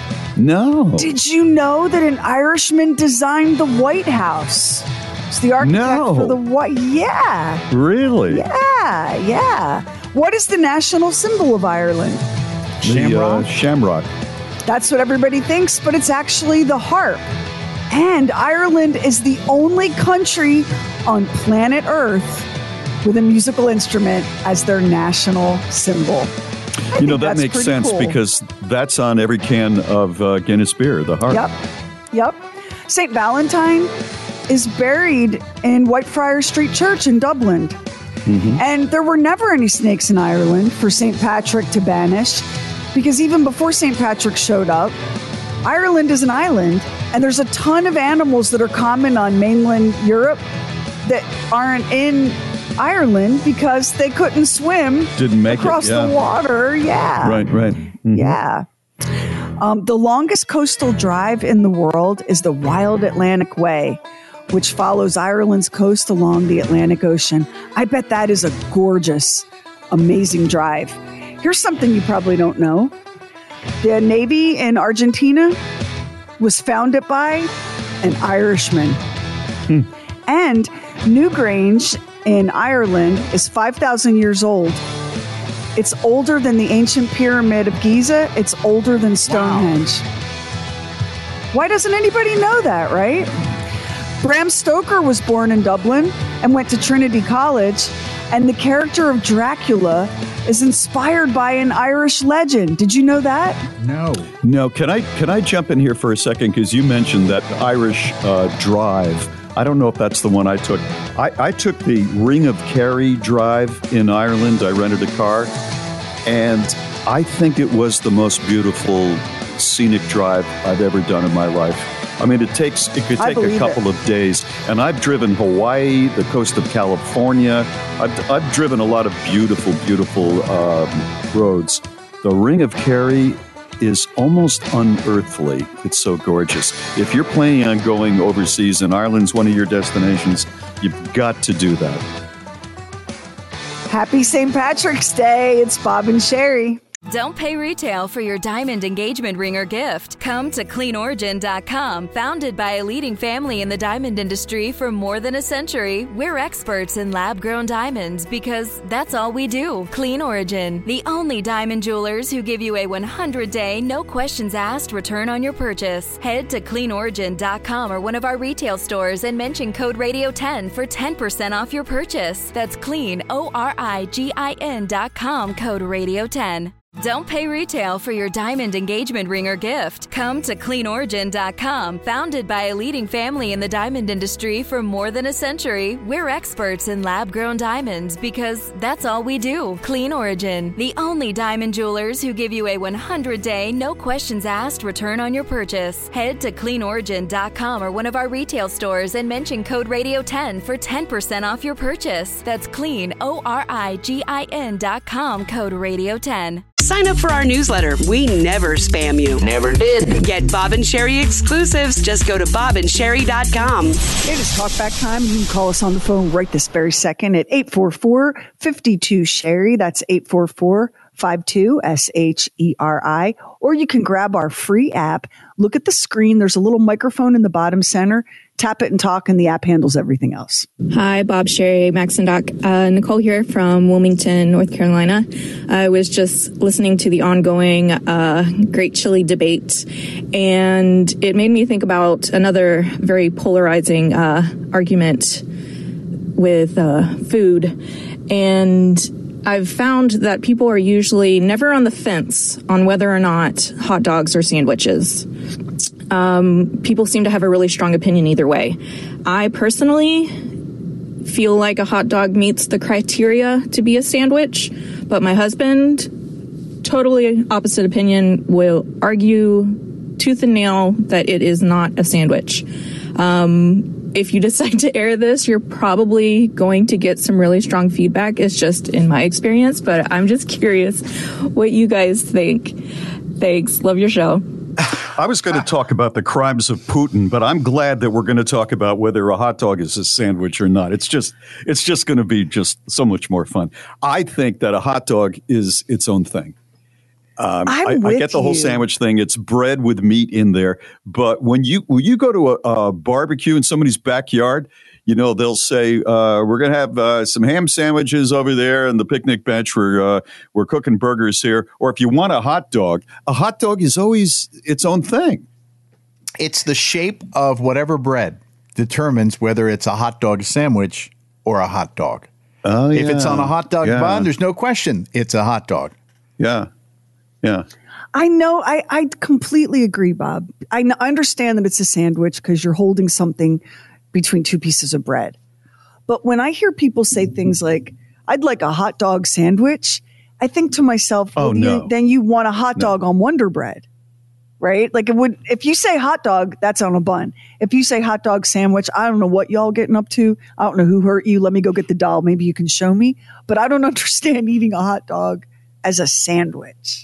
No. Did you know that an Irishman designed the White House? It's the architect no. for the White. Yeah. Really? Yeah, yeah. What is the national symbol of Ireland? Shamrock. The, uh, shamrock. That's what everybody thinks, but it's actually the harp. And Ireland is the only country on planet Earth with a musical instrument as their national symbol. I you know, that makes sense cool. because that's on every can of uh, Guinness beer, the harp. Yep. Yep. Saint Valentine is buried in Whitefriars Street Church in Dublin. Mm-hmm. And there were never any snakes in Ireland for Saint Patrick to banish, because even before Saint Patrick showed up, Ireland is an island, and there's a ton of animals that are common on mainland Europe that aren't in Ireland because they couldn't swim Didn't make across it, yeah. the water. Yeah. Right, right. Mm-hmm. Yeah. Um, the longest coastal drive in the world is the Wild Atlantic Way, which follows Ireland's coast along the Atlantic Ocean. I bet that is a gorgeous, amazing drive. Here's something you probably don't know. The Navy in Argentina was founded by an Irishman. Hmm. And Newgrange in Ireland is five thousand years old. It's older than the ancient pyramid of Giza. It's older than Stonehenge. Wow. Why doesn't anybody know that, right? Bram Stoker was born in Dublin and went to Trinity College, and the character of Dracula is inspired by an Irish legend. Did you know that? No. No. Can I can I jump in here for a second? Because you mentioned that Irish uh, drive. I don't know if that's the one I took. I, I took the Ring of Kerry drive in Ireland. I rented a car, and I think it was the most beautiful scenic drive I've ever done in my life. I mean, it takes it could take a couple it. of days, and I've driven Hawaii, the coast of California. I've, I've driven a lot of beautiful, beautiful um, roads. The Ring of Kerry is almost unearthly. It's so gorgeous. If you're planning on going overseas and Ireland's one of your destinations, you've got to do that. Happy Saint Patrick's Day. It's Bob and Sherry. Don't pay retail for your diamond engagement ring or gift. Come to clean origin dot com. Founded by a leading family in the diamond industry for more than a century, we're experts in lab-grown diamonds because that's all we do. Clean Origin, the only diamond jewelers who give you a one hundred day, no questions asked return on your purchase. Head to clean origin dot com or one of our retail stores and mention code radio ten for ten percent off your purchase. That's clean, O R I G I N dot com, code radio ten. Don't pay retail for your diamond engagement ring or gift. Come to clean origin dot com. Founded by a leading family in the diamond industry for more than a century, we're experts in lab-grown diamonds because that's all we do. Clean Origin, the only diamond jewelers who give you a one hundred day, no questions asked return on your purchase. Head to clean origin dot com or one of our retail stores and mention code radio ten for ten percent off your purchase. That's clean, O R I G I N dot com, code radio ten. Sign up for our newsletter. We never spam you. Never did. Get Bob and Sherry exclusives. Just go to bob and sherry dot com. It is talkback time. You can call us on the phone right this very second at eight four four, five two, Sherry. That's eight four four, five two, S H E R I. Or you can grab our free app. Look at the screen. There's a little microphone in the bottom center. Tap it and talk, and the app handles everything else. Hi, Bob, Sherry, Max, and Doc. Uh, Nicole here from Wilmington, North Carolina. I was just listening to the ongoing uh, Great Chili debate, and it made me think about another very polarizing uh, argument with uh, food. And I've found that people are usually never on the fence on whether or not hot dogs are sandwiches. Um, people seem to have a really strong opinion either way. I personally feel like a hot dog meets the criteria to be a sandwich, but my husband, totally opposite opinion, will argue tooth and nail that it is not a sandwich. Um, if you decide to air this, you're probably going to get some really strong feedback. It's just in my experience, but I'm just curious what you guys think. Thanks. Love your show. I was going to talk about the crimes of Putin, but I'm glad that we're going to talk about whether a hot dog is a sandwich or not. It's just it's just going to be just so much more fun. I think that a hot dog is its own thing. Um, I'm I, with I get the whole you. sandwich thing. It's bread with meat in there. But when you when you go to a, a barbecue in somebody's backyard, you know, they'll say, uh, we're going to have uh, some ham sandwiches over there on the picnic bench. We're, uh, we're cooking burgers here. Or if you want a hot dog, a hot dog is always its own thing. It's the shape of whatever bread determines whether it's a hot dog sandwich or a hot dog. Oh, if yeah. it's on a hot dog yeah. bun, there's no question it's a hot dog. Yeah. Yeah. I know. I, I completely agree, Bob. I, n- I understand that it's a sandwich because you're holding something between two pieces of bread. But when I hear people say things like, I'd like a hot dog sandwich, I think to myself, well, Oh, no. you, then you want a hot No. dog on Wonder Bread, right? Like it would, if you say hot dog, that's on a bun. If you say hot dog sandwich, I don't know what y'all getting up to. I don't know who hurt you. Let me go get the doll. Maybe you can show me. But I don't understand eating a hot dog as a sandwich.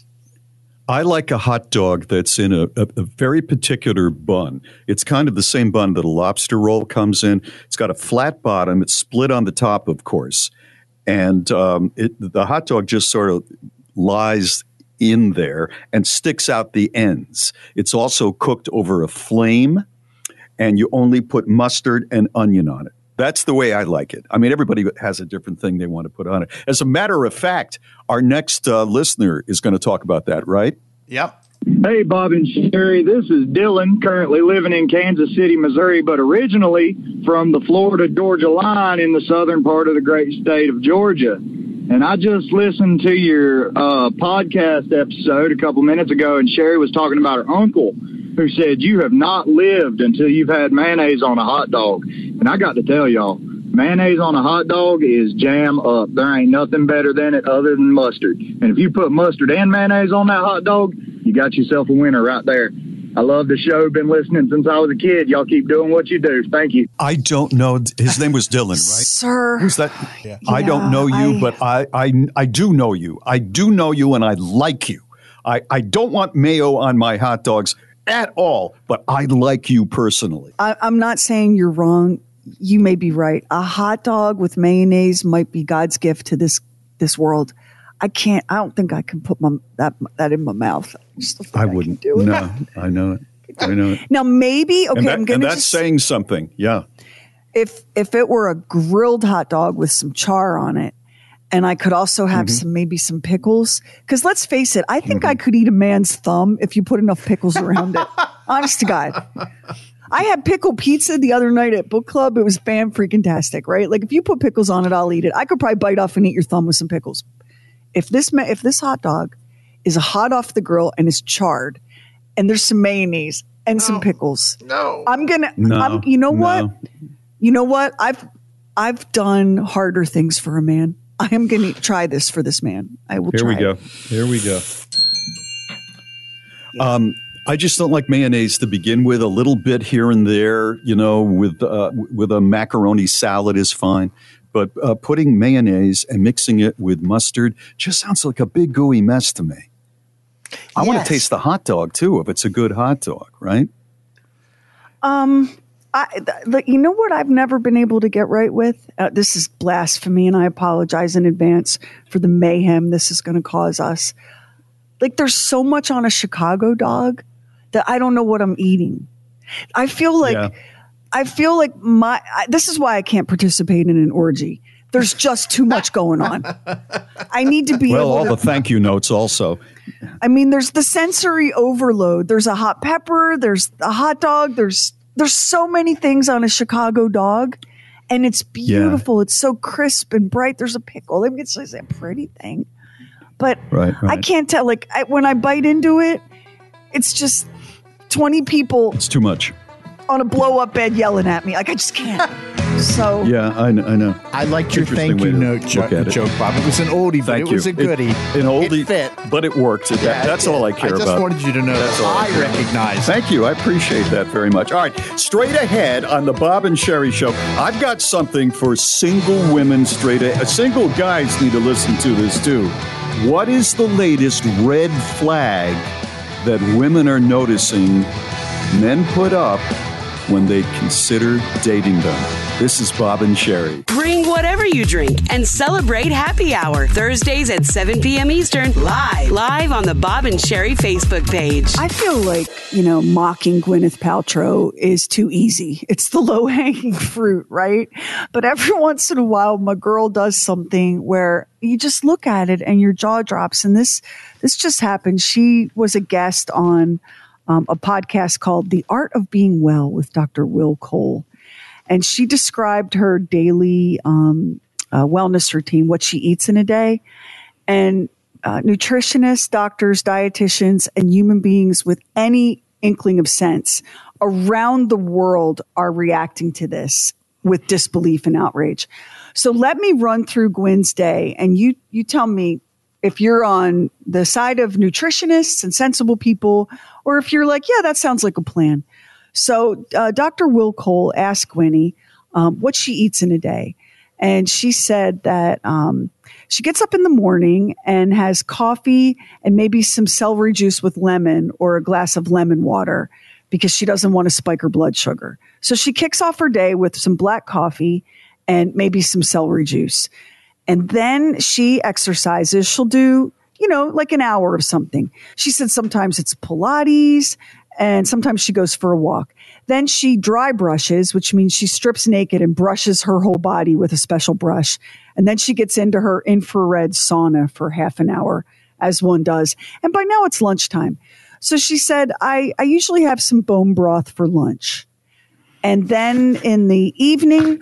I like a hot dog that's in a, a, a very particular bun. It's kind of the same bun that a lobster roll comes in. It's got a flat bottom. It's split on the top, of course. And um, it, the hot dog just sort of lies in there and sticks out the ends. It's also cooked over a flame, and you only put mustard and onion on it. That's the way I like it. I mean, everybody has a different thing they want to put on it. As a matter of fact, our next uh, listener is going to talk about that, right? Yep. Hey, Bob and Sherry. This is Dylan, currently living in Kansas City, Missouri, but originally from the Florida-Georgia line in the southern part of the great state of Georgia. And I just listened to your uh, podcast episode a couple minutes ago, and Sherry was talking about her uncle who said you have not lived until you've had mayonnaise on a hot dog. And I got to tell y'all, mayonnaise on a hot dog is jam up. There ain't nothing better than it other than mustard. And if you put mustard and mayonnaise on that hot dog, you got yourself a winner right there. I love the show. Been listening since I was a kid. Y'all keep doing what you do. Thank you. I don't know. His name was Dylan, right? Sir. Who's that? Yeah. I don't know you, I- but I, I I do know you. I do know you, and I like you. I, I don't want mayo on my hot dogs at all, but I like you personally. I, I'm not saying you're wrong. You may be right. A hot dog with mayonnaise might be God's gift to this this world. I can't. I don't think I can put my that that in my mouth. I, just don't think I I wouldn't. can do it. No, I know it. I know it. Now maybe okay. And, that, I'm gonna and that's just, saying something. Yeah. If if it were a grilled hot dog with some char on it, and I could also have Mm-hmm. some maybe some pickles, because let's face it, I think Mm-hmm. I could eat a man's thumb if you put enough pickles around it. Honest to God. I had pickle pizza the other night at book club. It was fan freaking tastic, right? Like if you put pickles on it, I'll eat it. I could probably bite off and eat your thumb with some pickles. If this ma- if this hot dog is hot off the grill and is charred, and there's some mayonnaise and some pickles, no, I'm gonna. No, I'm, you know no. what? You know what? I've I've done harder things for a man. I am going to try this for this man. I will. Here try we go. it. Here we go. Um, I just don't like mayonnaise to begin with. A little bit here and there, you know, with uh, with a macaroni salad is fine. But uh, putting mayonnaise and mixing it with mustard just sounds like a big gooey mess to me. I want Yes. to taste the hot dog too, if it's a good hot dog, right? Um, I, th- like, you know what I've never been able to get right with? Uh, this is blasphemy, and I apologize in advance for the mayhem this is going to cause us. Like, there's so much on a Chicago dog that I don't know what I'm eating. I feel like, Yeah. I feel like my, I, this is why I can't participate in an orgy. There's just too much going on. I need to be Well, able all to. the thank you notes also. I mean, there's the sensory overload. There's a hot pepper. There's a hot dog. There's there's so many things on a Chicago dog, and it's beautiful. It's so crisp and bright. There's a pickle. I mean, it's, it's a pretty thing, but Right, I right. can't tell. Like I, when I bite into it, it's just twenty people It's too much. on a blow up bed yelling at me. Like I just can't. So Yeah, I know. I, know. I liked your Interesting thank way you to note jo- look at it. joke, Bob. It was an oldie, but Thank it was you. a goodie. It, an oldie, It fit. but it worked. That- Yeah, it that's did. all I care I just about. wanted you to know That's that all I care about. recognize. Thank you. I appreciate that very much. All right, straight ahead on the Bob and Sherry Show, I've got something for single women straight ahead. Uh, single guys need to listen to this too. What is the latest red flag that women are noticing men put up when they consider dating them? This is Bob and Sherry. Bring whatever you drink and celebrate Happy Hour Thursdays at seven p.m. Eastern, live, live on the Bob and Sherry Facebook page. I feel like, you know, mocking Gwyneth Paltrow is too easy. It's the low hanging fruit, right? But every once in a while, my girl does something where you just look at it and your jaw drops. And this, this just happened. She was a guest on um, a podcast called The Art of Being Well with Doctor Will Cole. And she described her daily um, uh, wellness routine, what she eats in a day. And uh, nutritionists, doctors, dietitians, and human beings with any inkling of sense around the world are reacting to this with disbelief and outrage. So let me run through Gwen's day, and you you tell me if you're on the side of nutritionists and sensible people, or if you're like, yeah, that sounds like a plan. So uh, Doctor Will Cole asked Gwenny um, what she eats in a day. And she said that um, she gets up in the morning and has coffee and maybe some celery juice with lemon or a glass of lemon water because she doesn't want to spike her blood sugar. So she kicks off her day with some black coffee and maybe some celery juice. And then she exercises. She'll do, you know, like an hour of something. She said sometimes it's Pilates, and sometimes she goes for a walk. Then she dry brushes, which means she strips naked and brushes her whole body with a special brush. And then she gets into her infrared sauna for half an hour, as one does. And by now it's lunchtime. So she said, I, I usually have some bone broth for lunch. And then in the evening,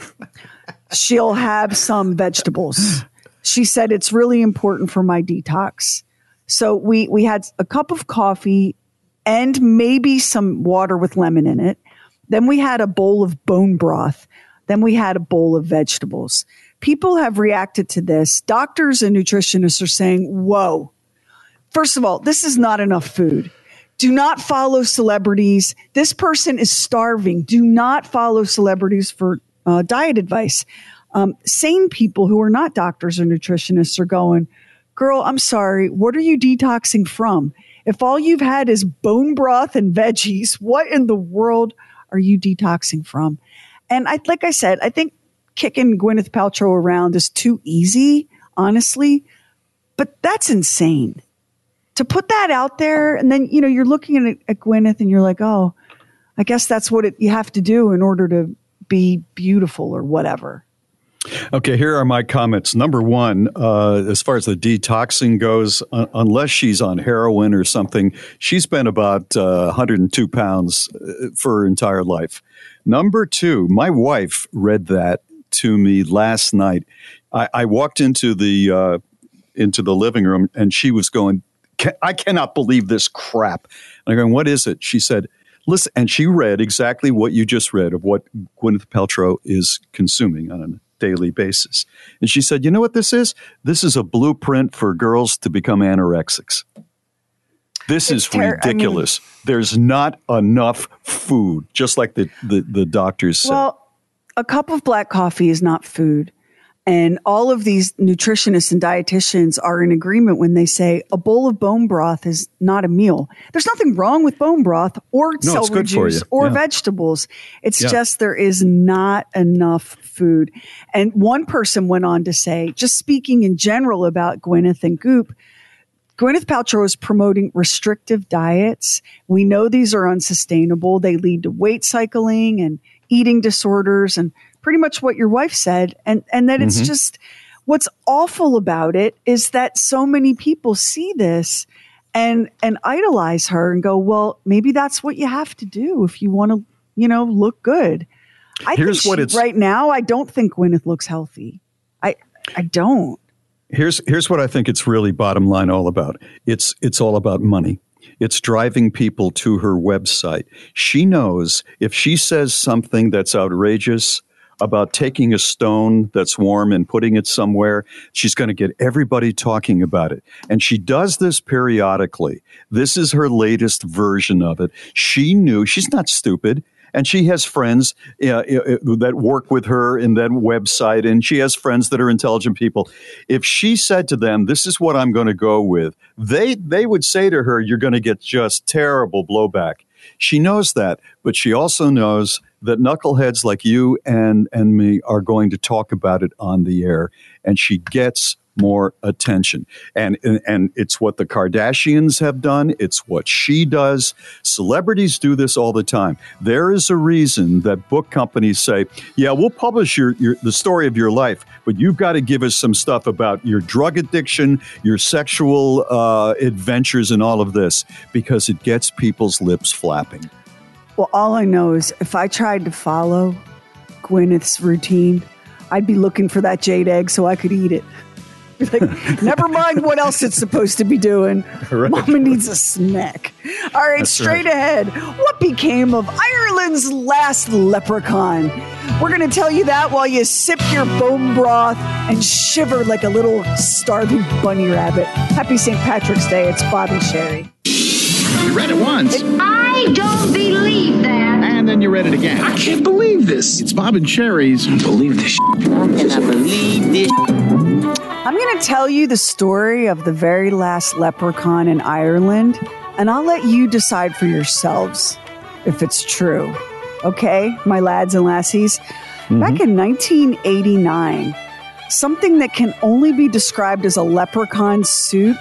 she'll have some vegetables. She said, it's really important for my detox. So we, we had a cup of coffee and maybe some water with lemon in it. Then we had a bowl of bone broth. Then we had a bowl of vegetables. People have reacted to this. Doctors and nutritionists are saying, whoa, first of all, this is not enough food. Do not follow celebrities. This person is starving. Do not follow celebrities for uh, diet advice. Um, sane people who are not doctors or nutritionists are going, girl, I'm sorry. What are you detoxing from? If all you've had is bone broth and veggies, what in the world are you detoxing from? And I, like I said, I think kicking Gwyneth Paltrow around is too easy, honestly. but that's insane. To put that out there, and then, you know, you're looking at, at Gwyneth and you're like, oh, I guess that's what it, you have to do in order to be beautiful or whatever. Okay, here are my comments. Number one, uh, as far as the detoxing goes, uh, unless she's on heroin or something, she's been about uh, one hundred two pounds for her entire life. Number two, my wife read that to me last night. I, I walked into the uh, into the living room and she was going, I cannot believe this crap. And I'm going, what is it? She said, listen, and she read exactly what you just read of what Gwyneth Paltrow is consuming on a daily basis. And she said, you know what this is? This is a blueprint for girls to become anorexics. This it's is ter- ridiculous. I mean, There's not enough food, just like the, the, the doctors said. Well, a cup of black coffee is not food. And all of these nutritionists and dietitians are in agreement when they say a bowl of bone broth is not a meal. There's nothing wrong with bone broth or no, celery juice or yeah. vegetables. It's yeah. just there is not enough food. And one person went on to say, just speaking in general about Gwyneth and Goop, Gwyneth Paltrow is promoting restrictive diets. We know these are unsustainable. They lead to weight cycling and eating disorders and pretty much what your wife said. And, and that it's mm-hmm. just, what's awful about it is that so many people see this and, and idolize her and go, well, maybe that's what you have to do if you want to, you know, look good. I Here's think what she, it's, right now, I don't think Gwyneth looks healthy. I, I don't. Here's, here's what I think it's really bottom line all about. It's, it's all about money. It's driving people to her website. She knows if she says something that's outrageous about taking a stone that's warm and putting it somewhere, she's going to get everybody talking about it. And she does this periodically. This is her latest version of it. She knew, she's not stupid. And she has friends uh, that work with her in that website, and she has friends that are intelligent people. If she said to them, this is what I'm going to go with, they they would say to her, you're going to get just terrible blowback. She knows that, but she also knows that knuckleheads like you and, and me are going to talk about it on the air, and she gets more attention. And, and and it's what the Kardashians have done. It's what she does. Celebrities do this all the time. There is a reason that book companies say, yeah, we'll publish your, your the story of your life, but you've got to give us some stuff about your drug addiction, your sexual uh, adventures, and all of this, because it gets people's lips flapping. Well, all I know is if I tried to follow Gwyneth's routine, I'd be looking for that jade egg so I could eat it. Like, never mind what else it's supposed to be doing. Right. Mama needs a snack. All right, That's straight right. ahead. What became of Ireland's last leprechaun? We're going to tell you that while you sip your bone broth and shiver like a little starving bunny rabbit. Happy Saint Patrick's Day. It's Bob and Sherry. You read it once. I don't believe that. And then you read it again. I can't believe this. It's Bob and Sherry's. I don't believe this. And I believe this. I'm going to tell you the story of the very last leprechaun in Ireland, and I'll let you decide for yourselves if it's true. Okay, my lads and lassies? Mm-hmm. Back in nineteen eighty-nine, something that can only be described as a leprechaun suit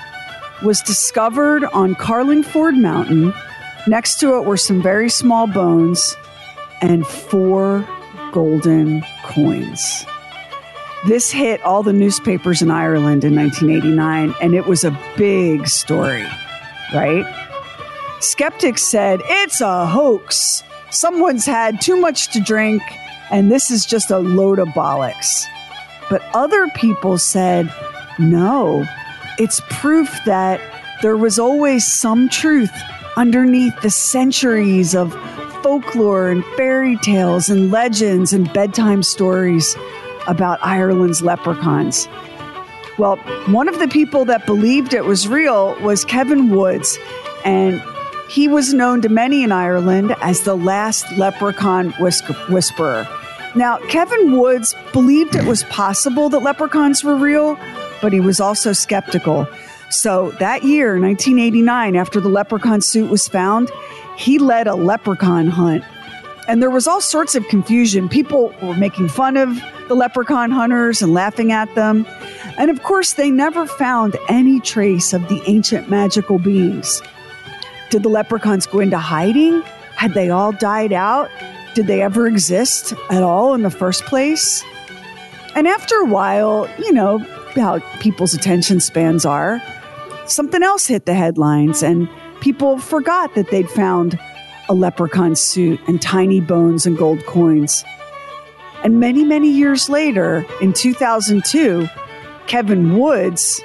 was discovered on Carlingford Mountain. Next to it were some very small bones and four golden coins. This hit all the newspapers in Ireland in nineteen eighty-nine, and it was a big story, right? Skeptics said, it's a hoax. Someone's had too much to drink, and this is just a load of bollocks. But other people said, no, it's proof that there was always some truth underneath the centuries of folklore and fairy tales and legends and bedtime stories about Ireland's leprechauns. Well, one of the people that believed it was real was Kevin Woods, and he was known to many in Ireland as the last leprechaun whisk- whisperer. Now, Kevin Woods believed it was possible that leprechauns were real, but he was also skeptical. So that year, nineteen eighty-nine, after the leprechaun suit was found, he led a leprechaun hunt. And there was all sorts of confusion. People were making fun of the leprechaun hunters and laughing at them. And of course, they never found any trace of the ancient magical beings. Did the leprechauns go into hiding? Had they all died out? Did they ever exist at all in the first place? And after a while, you know how people's attention spans are, something else hit the headlines and people forgot that they'd found a leprechaun suit and tiny bones and gold coins. And many, many years later, in two thousand two, Kevin Woods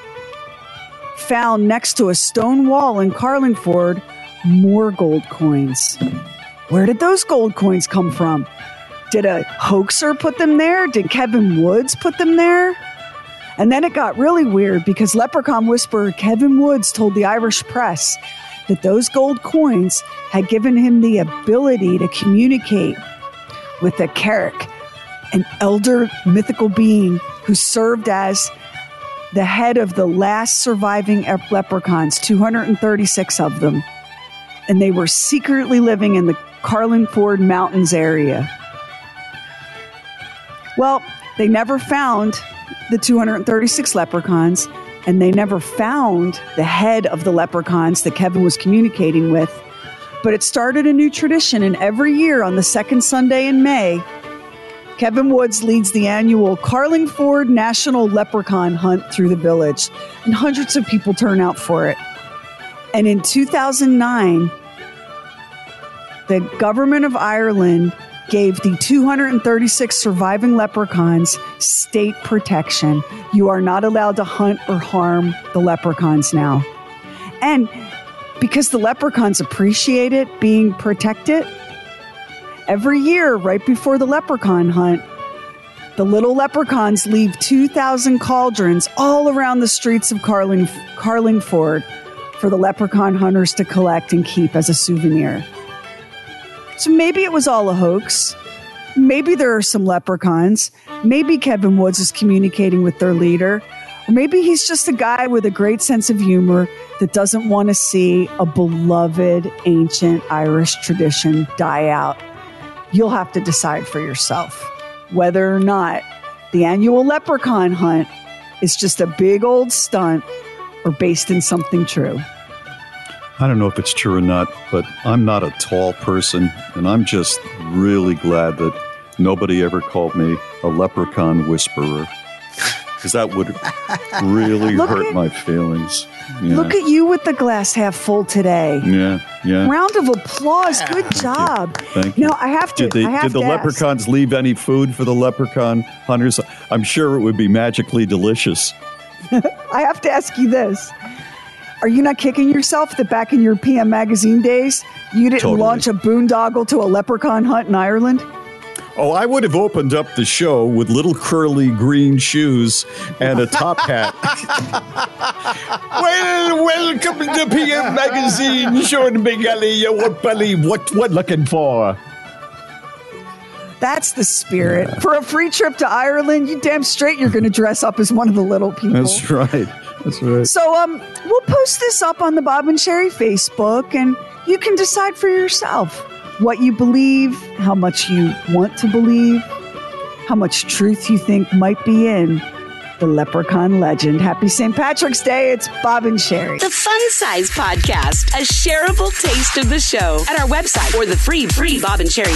found next to a stone wall in Carlingford more gold coins. Where did those gold coins come from? Did a hoaxer put them there? Did Kevin Woods put them there? And then it got really weird because leprechaun whisperer Kevin Woods told the Irish press that those gold coins had given him the ability to communicate with a Carrick, an elder mythical being who served as the head of the last surviving leprechauns, two hundred thirty-six of them. And they were secretly living in the Carlingford Mountains area. Well, they never found the two hundred thirty-six leprechauns, and they never found the head of the leprechauns that Kevin was communicating with. But it started a new tradition, and every year on the second Sunday in May, Kevin Woods leads the annual Carlingford National Leprechaun Hunt through the village, and hundreds of people turn out for it. And in two thousand nine, the government of Ireland gave the two hundred thirty-six surviving leprechauns state protection. You are not allowed to hunt or harm the leprechauns now. And because the leprechauns appreciate it being protected, every year, right before the leprechaun hunt, the little leprechauns leave two thousand cauldrons all around the streets of Carling, Carlingford for the leprechaun hunters to collect and keep as a souvenir. So maybe it was all a hoax. Maybe there are some leprechauns. Maybe Kevin Woods is communicating with their leader. Or maybe he's just a guy with a great sense of humor that doesn't want to see a beloved ancient Irish tradition die out. You'll have to decide for yourself whether or not the annual leprechaun hunt is just a big old stunt or based in something true. I don't know if it's true or not, but I'm not a tall person, and I'm just really glad that nobody ever called me a leprechaun whisperer, because that would really hurt at, my feelings. Yeah. Look at you with the glass half full today. Yeah, yeah. Round of applause. Good Thank job. You. Thank you. Now, I have to Did, they, I have did the to leprechauns ask. leave any food for the leprechaun hunters? I'm sure it would be magically delicious. I have to ask you this. Are you not kicking yourself that back in your P M magazine days, you didn't Totally. launch a boondoggle to a leprechaun hunt in Ireland? Oh, I would have opened up the show with little curly green shoes and a top hat. Well, welcome to P M Magazine, showing Big Alley, your what belly, what, what looking for? That's the spirit. For a free trip to Ireland, you damn straight you're going to dress up as one of the little people. That's right. That's right. So um, we'll post this up on the Bob and Sherry Facebook, and you can decide for yourself what you believe, how much you want to believe, how much truth you think might be in the leprechaun legend. Happy Saint Patrick's Day. It's Bob and Sherry. The Fun Size Podcast, a shareable taste of the show at our website or the free, free Bob and Sherry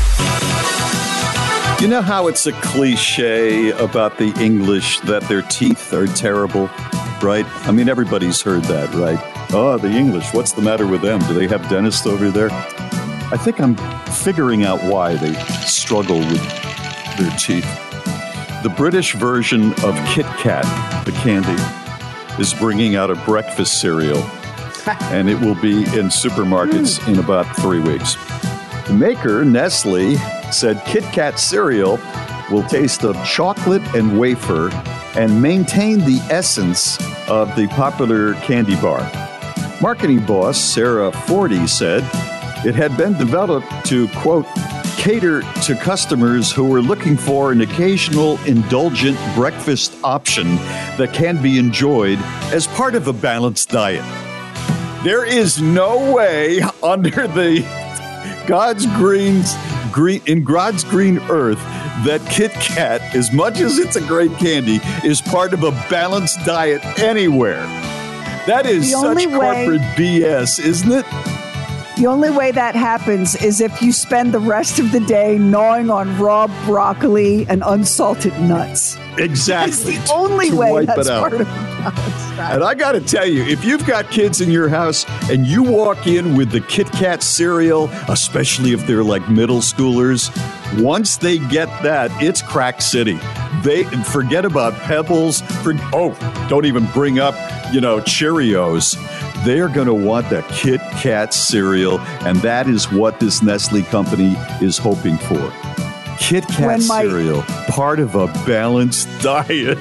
app. You know how it's a cliche about the English that their teeth are terrible, right? I mean, everybody's heard that, right? Oh, the English, what's the matter with them? Do they have dentists over there? I think I'm figuring out why they struggle with their teeth. The British version of Kit Kat, the candy, is bringing out a breakfast cereal, and it will be in supermarkets mm. in about three weeks. The maker, Nestle, said Kit Kat cereal will taste of chocolate and wafer and maintain the essence of the popular candy bar. Marketing boss Sarah Forty said it had been developed to, quote, cater to customers who were looking for an occasional indulgent breakfast option that can be enjoyed as part of a balanced diet. There is no way under the God's green, green in God's green earth that Kit Kat, as much as it's a great candy, is part of a balanced diet anywhere. That is The such only way- corporate B S, isn't it? The only way that happens is if you spend the rest of the day gnawing on raw broccoli and unsalted nuts. Exactly. That's the only To way wipe that's it out. part of a balanced diet. And I got to tell you, if you've got kids in your house and you walk in with the Kit Kat cereal, especially if they're like middle schoolers, once they get that, it's crack city. They forget about Pebbles. For, oh, don't even bring up, you know, Cheerios. They're going to want the Kit Kat cereal, and that is what this Nestle company is hoping for. Kit Kat When my- cereal, part of a balanced diet.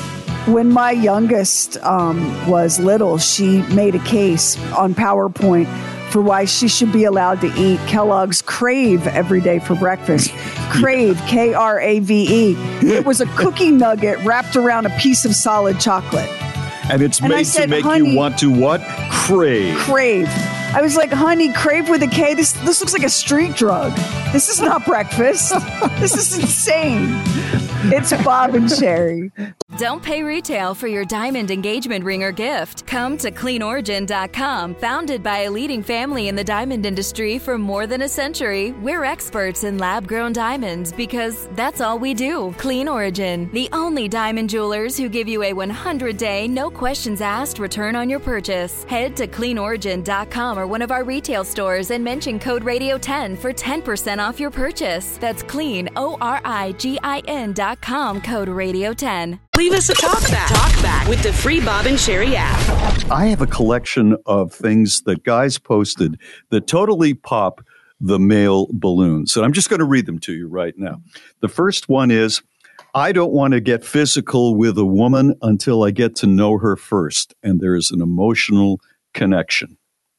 When my youngest um, was little, she made a case on PowerPoint for why she should be allowed to eat Kellogg's Crave every day for breakfast. Crave, K R A V E. It was a cookie nugget wrapped around a piece of solid chocolate. And it's And I made said, to make "Honey." you want to what? Crave. Crave. I was like, honey, Crave with a K. This this looks like a street drug. This is not breakfast. This is insane. It's Bob and Sherry. Don't pay retail for your diamond engagement ring or gift. Come to clean origin dot com. Founded by a leading family in the diamond industry for more than a century, we're experts in lab-grown diamonds because that's all we do. Clean Origin, the only diamond jewelers who give you a one hundred day, no questions asked return on your purchase. Head to clean origin dot com or one of our retail stores and mention code radio ten for ten percent off your purchase. That's clean, O R I G I N dot com, code radio ten. Leave us a talk back. Talk back with the free Bob and Sherry app. I have a collection of things that guys posted that totally pop the male balloons. And I'm just going to read them to you right now. The first one is, I don't want to get physical with a woman until I get to know her first, and there's an emotional connection.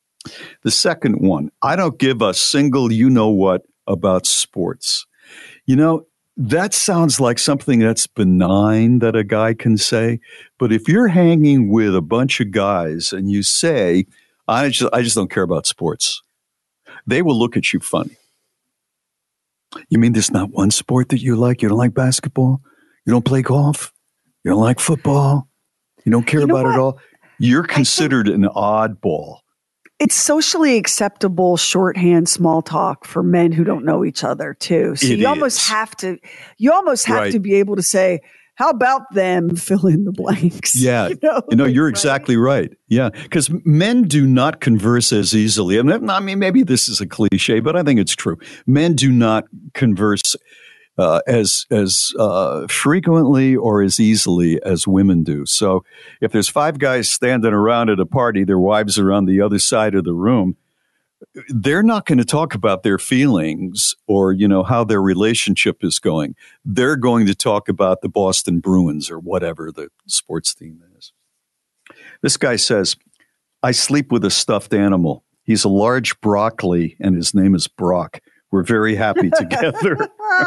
The second one, I don't give a single you-know-what about sports. You know, that sounds like something that's benign that a guy can say. But if you're hanging with a bunch of guys and you say, I just, I just don't care about sports, they will look at you funny. You mean there's not one sport that you like? You don't like basketball? You don't play golf? You don't like football? You don't care You know about what? it all? You're considered an oddball. It's socially acceptable shorthand small talk for men who don't know each other too. So It you almost is. have to, you almost have Right. to be able to say, how about them fill in the blanks? Yeah. You know, You know, you're right? exactly right. Yeah. Because men do not converse as easily. I mean, I mean, maybe this is a cliche, but I think it's true. Men do not converse uh, as as uh, frequently or as easily as women do. So if there's five guys standing around at a party, their wives are on the other side of the room, they're not going to talk about their feelings or, you know, how their relationship is going. They're going to talk about the Boston Bruins or whatever the sports team is. This guy says, I sleep with a stuffed animal. He's a large broccoli and his name is Brock. We're very happy together.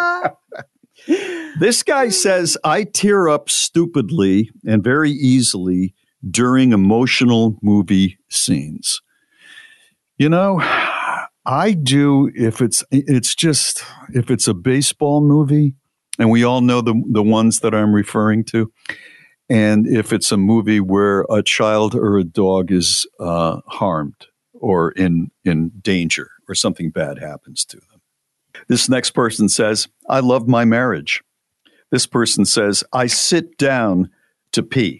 This guy says, I tear up stupidly and very easily during emotional movie scenes. You know, I do if it's it's just if it's a baseball movie, and we all know the the ones that I'm referring to, and if it's a movie where a child or a dog is uh, harmed or in in danger or something bad happens to them. This next person says, I love my marriage. This person says, I sit down to pee.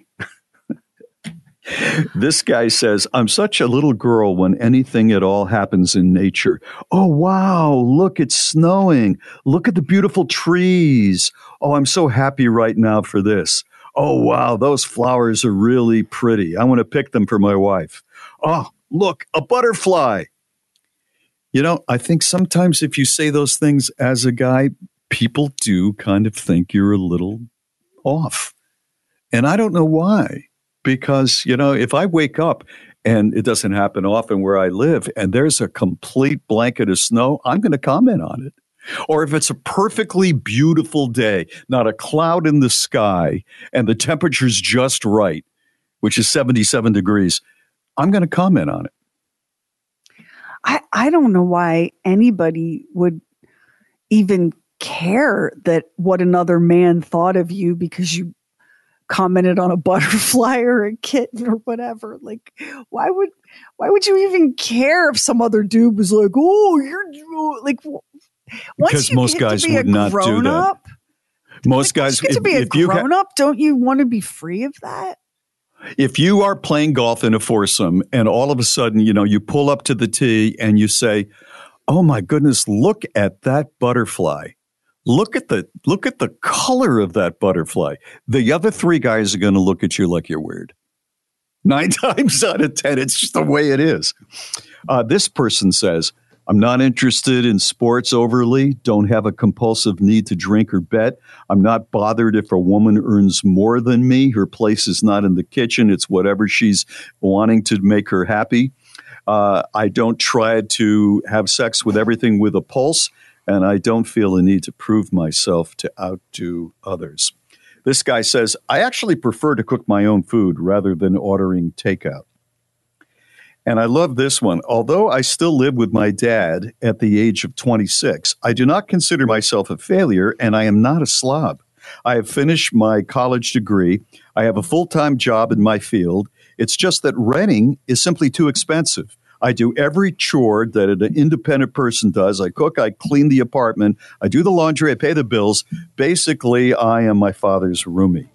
This guy says, I'm such a little girl when anything at all happens in nature. Oh, wow, look, it's snowing. Look at the beautiful trees. Oh, I'm so happy right now for this. Oh, wow, those flowers are really pretty. I want to pick them for my wife. Oh, look, a butterfly. You know, I think sometimes if you say those things as a guy, people do kind of think you're a little off. And I don't know why. Because, you know, if I wake up and it doesn't happen often where I live and there's a complete blanket of snow, I'm going to comment on it. Or if it's a perfectly beautiful day, not a cloud in the sky, and the temperature's just right, which is seventy-seven degrees, I'm going to comment on it. I, I don't know why anybody would even care that what another man thought of you because you commented on a butterfly or a kitten or whatever. Like, why would why would you even care if some other dude was like, oh, you're like, once because you most get guys to be would a not do grown that. Up, most like, guys, you get to be if, a if you grown ha- up, don't you want to be free of that? If you are playing golf in a foursome and all of a sudden, you know, you pull up to the tee and you say, oh my goodness, look at that butterfly. Look at the look at the color of that butterfly. The other three guys are going to look at you like you're weird. Nine times out of ten, it's just the way it is. Uh, this person says, I'm not interested in sports overly, don't have a compulsive need to drink or bet. I'm not bothered if a woman earns more than me. Her place is not in the kitchen. It's whatever she's wanting to make her happy. Uh, I don't try to have sex with everything with a pulse, and I don't feel a need to prove myself to outdo others. This guy says, I actually prefer to cook my own food rather than ordering takeout. And I love this one. Although I still live with my dad at the age of twenty-six, I do not consider myself a failure, and I am not a slob. I have finished my college degree. I have a full-time job in my field. It's just that renting is simply too expensive. I do every chore that an independent person does. I cook, I clean the apartment, I do the laundry, I pay the bills. Basically, I am my father's roomie.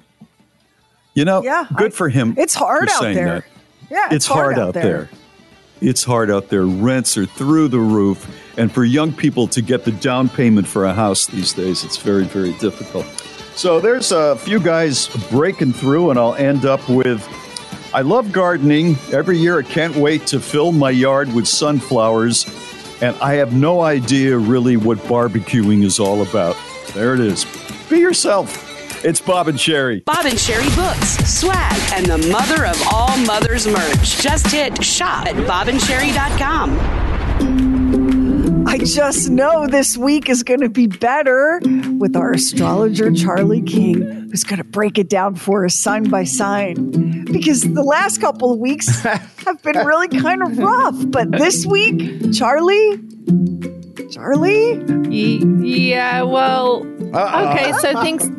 You know, yeah, good I, for him. It's hard for out there. That. Yeah, it's, it's hard, hard out there. there. It's hard out there. Rents are through the roof. And for young people to get the down payment for a house these days, it's very, very difficult. So there's a few guys breaking through, and I'll end up with, I love gardening. Every year I can't wait to fill my yard with sunflowers. And I have no idea really what barbecuing is all about. There it is. Be yourself. It's Bob and Sherry. Bob and Sherry books, swag, and the mother of all mothers merch. Just hit shop at bob and sherry dot com. I just know this week is going to be better with our astrologer, Charlie King, who's going to break it down for us sign by sign. Because the last couple of weeks have been really kind of rough. But this week, Charlie, Charlie? Yeah, well, Uh-oh. okay, so things...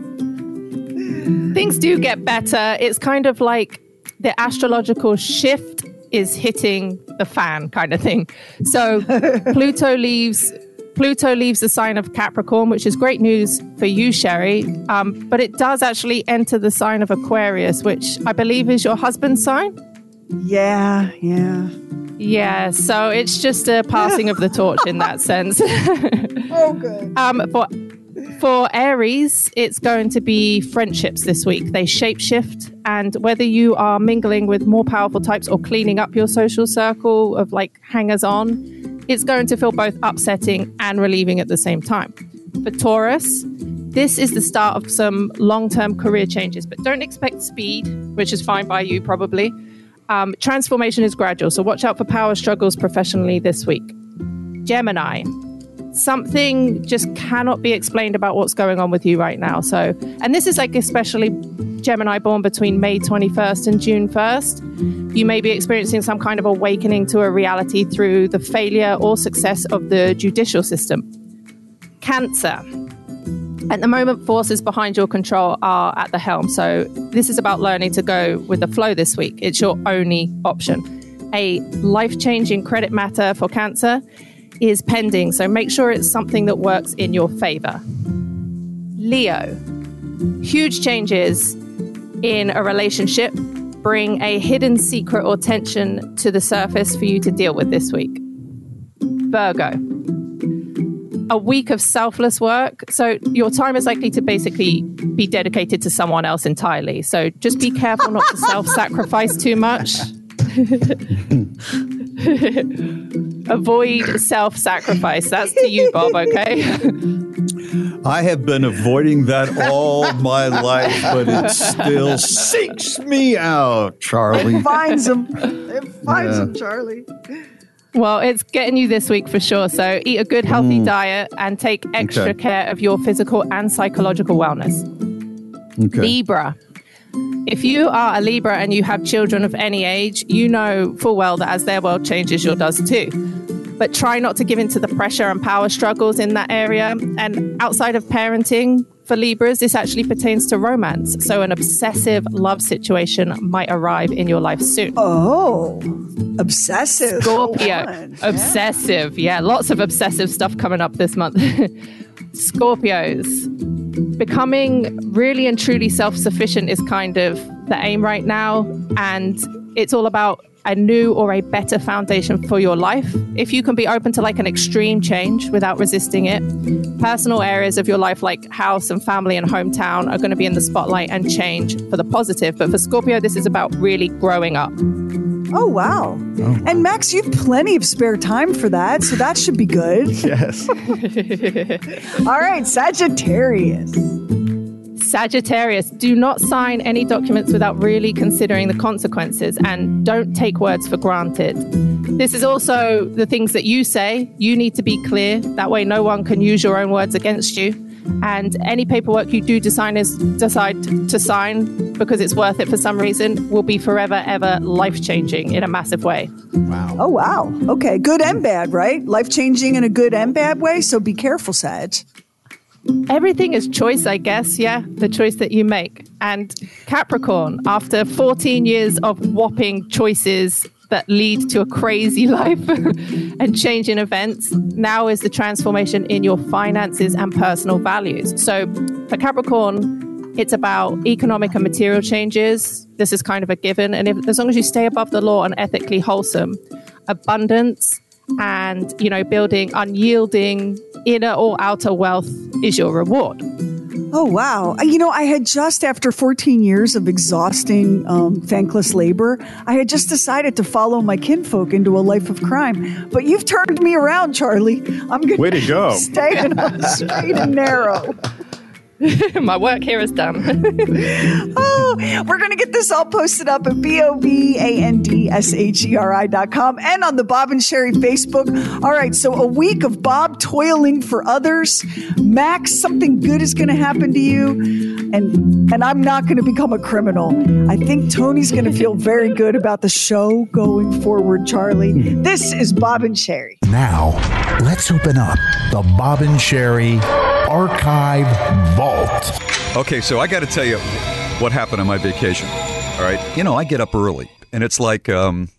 Things do get better. It's kind of like the astrological shift is hitting the fan kind of thing. So Pluto leaves Pluto leaves the sign of Capricorn, which is great news for you, Sherry. Um, but it does actually enter the sign of Aquarius, which I believe is your husband's sign. Yeah, yeah. Yeah, so it's just a passing of the torch in that sense. Oh, good. Um, for For Aries, it's going to be friendships this week. They shapeshift, and whether you are mingling with more powerful types or cleaning up your social circle of like hangers-on, it's going to feel both upsetting and relieving at the same time. For Taurus, this is the start of some long-term career changes, but don't expect speed, which is fine by you probably. Um, transformation is gradual, so watch out for power struggles professionally this week. Gemini. Something just cannot be explained about what's going on with you right now. So, and this is like especially Gemini born between May twenty-first and June first. You may be experiencing some kind of awakening to a reality through the failure or success of the judicial system. Cancer. At the moment, forces behind your control are at the helm. So this is about learning to go with the flow this week. It's your only option. A life-changing credit matter for Cancer is pending, so make sure it's something that works in your favor. Leo. Huge changes in a relationship bring a hidden secret or tension to the surface for you to deal with this week. Virgo. A week of selfless work, so your time is likely to basically be dedicated to someone else entirely. So just be careful not to self-sacrifice too much. Avoid self-sacrifice. That's to you, Bob, okay? I have been avoiding that all my life, but it still seeks me out, Charlie. It finds him. It finds Yeah. him, Charlie. Well, it's getting you this week for sure. So eat a good, healthy Mm. diet and take extra Okay. care of your physical and psychological wellness. Okay. Libra. If you are a Libra and you have children of any age, you know full well that as their world changes, yours does too. but try not to give into the pressure and power struggles in that area. And outside of parenting, for Libras, this actually pertains to romance. So an obsessive love situation might arrive in your life soon. Oh, obsessive. Scorpio. Go on. Obsessive. Yeah, lots of obsessive stuff coming up this month. Scorpios. Becoming really and truly self-sufficient is kind of the aim right now. And it's all about a new or a better foundation for your life. If you can be open to like an extreme change without resisting it, personal areas of your life like house and family and hometown are going to be in the spotlight and change for the positive. But for Scorpio, this is about really growing up. Oh, wow. Oh. And Max, you have plenty of spare time for that, so that should be good. Yes. All right, Sagittarius. Sagittarius, do not sign any documents without really considering the consequences, and don't take words for granted. This is also the things that you say. You need to be clear. That way no one can use your own words against you. And any paperwork you do decide, is, decide to sign because it's worth it for some reason will be forever, ever life-changing in a massive way. Wow. Oh, wow. Okay, good and bad, right? Life-changing in a good and bad way, so be careful, Sag. Everything is choice, I guess, yeah, the choice that you make. And Capricorn, after fourteen years of whopping choices that lead to a crazy life and change in events, now is the transformation in your finances and personal values. So for Capricorn, it's about economic and material changes. This is kind of a given. And if, as long as you stay above the law and ethically wholesome, abundance and, you know, building unyielding inner or outer wealth is your reward. Oh, wow. You know, I had just, after fourteen years of exhausting, um, thankless labor, I had just decided to follow my kinfolk into a life of crime. But you've turned me around, Charlie. I'm going Way to go. stay in a straight and narrow. My work here is done. Oh, we're going to get this all posted up at B O B A N D S H E R I dot com and on the Bob and Sherry Facebook. All right, so a week of Bob toiling for others. Max, something good is going to happen to you. And and I'm not going to become a criminal. I think Tony's going to feel very good about the show going forward, Charlie. This is Bob and Sherry. Now, let's open up the Bob and Sherry Archive Vault. Okay, so I got to tell you what happened on my vacation. All right, you know, I get up early, and it's like um,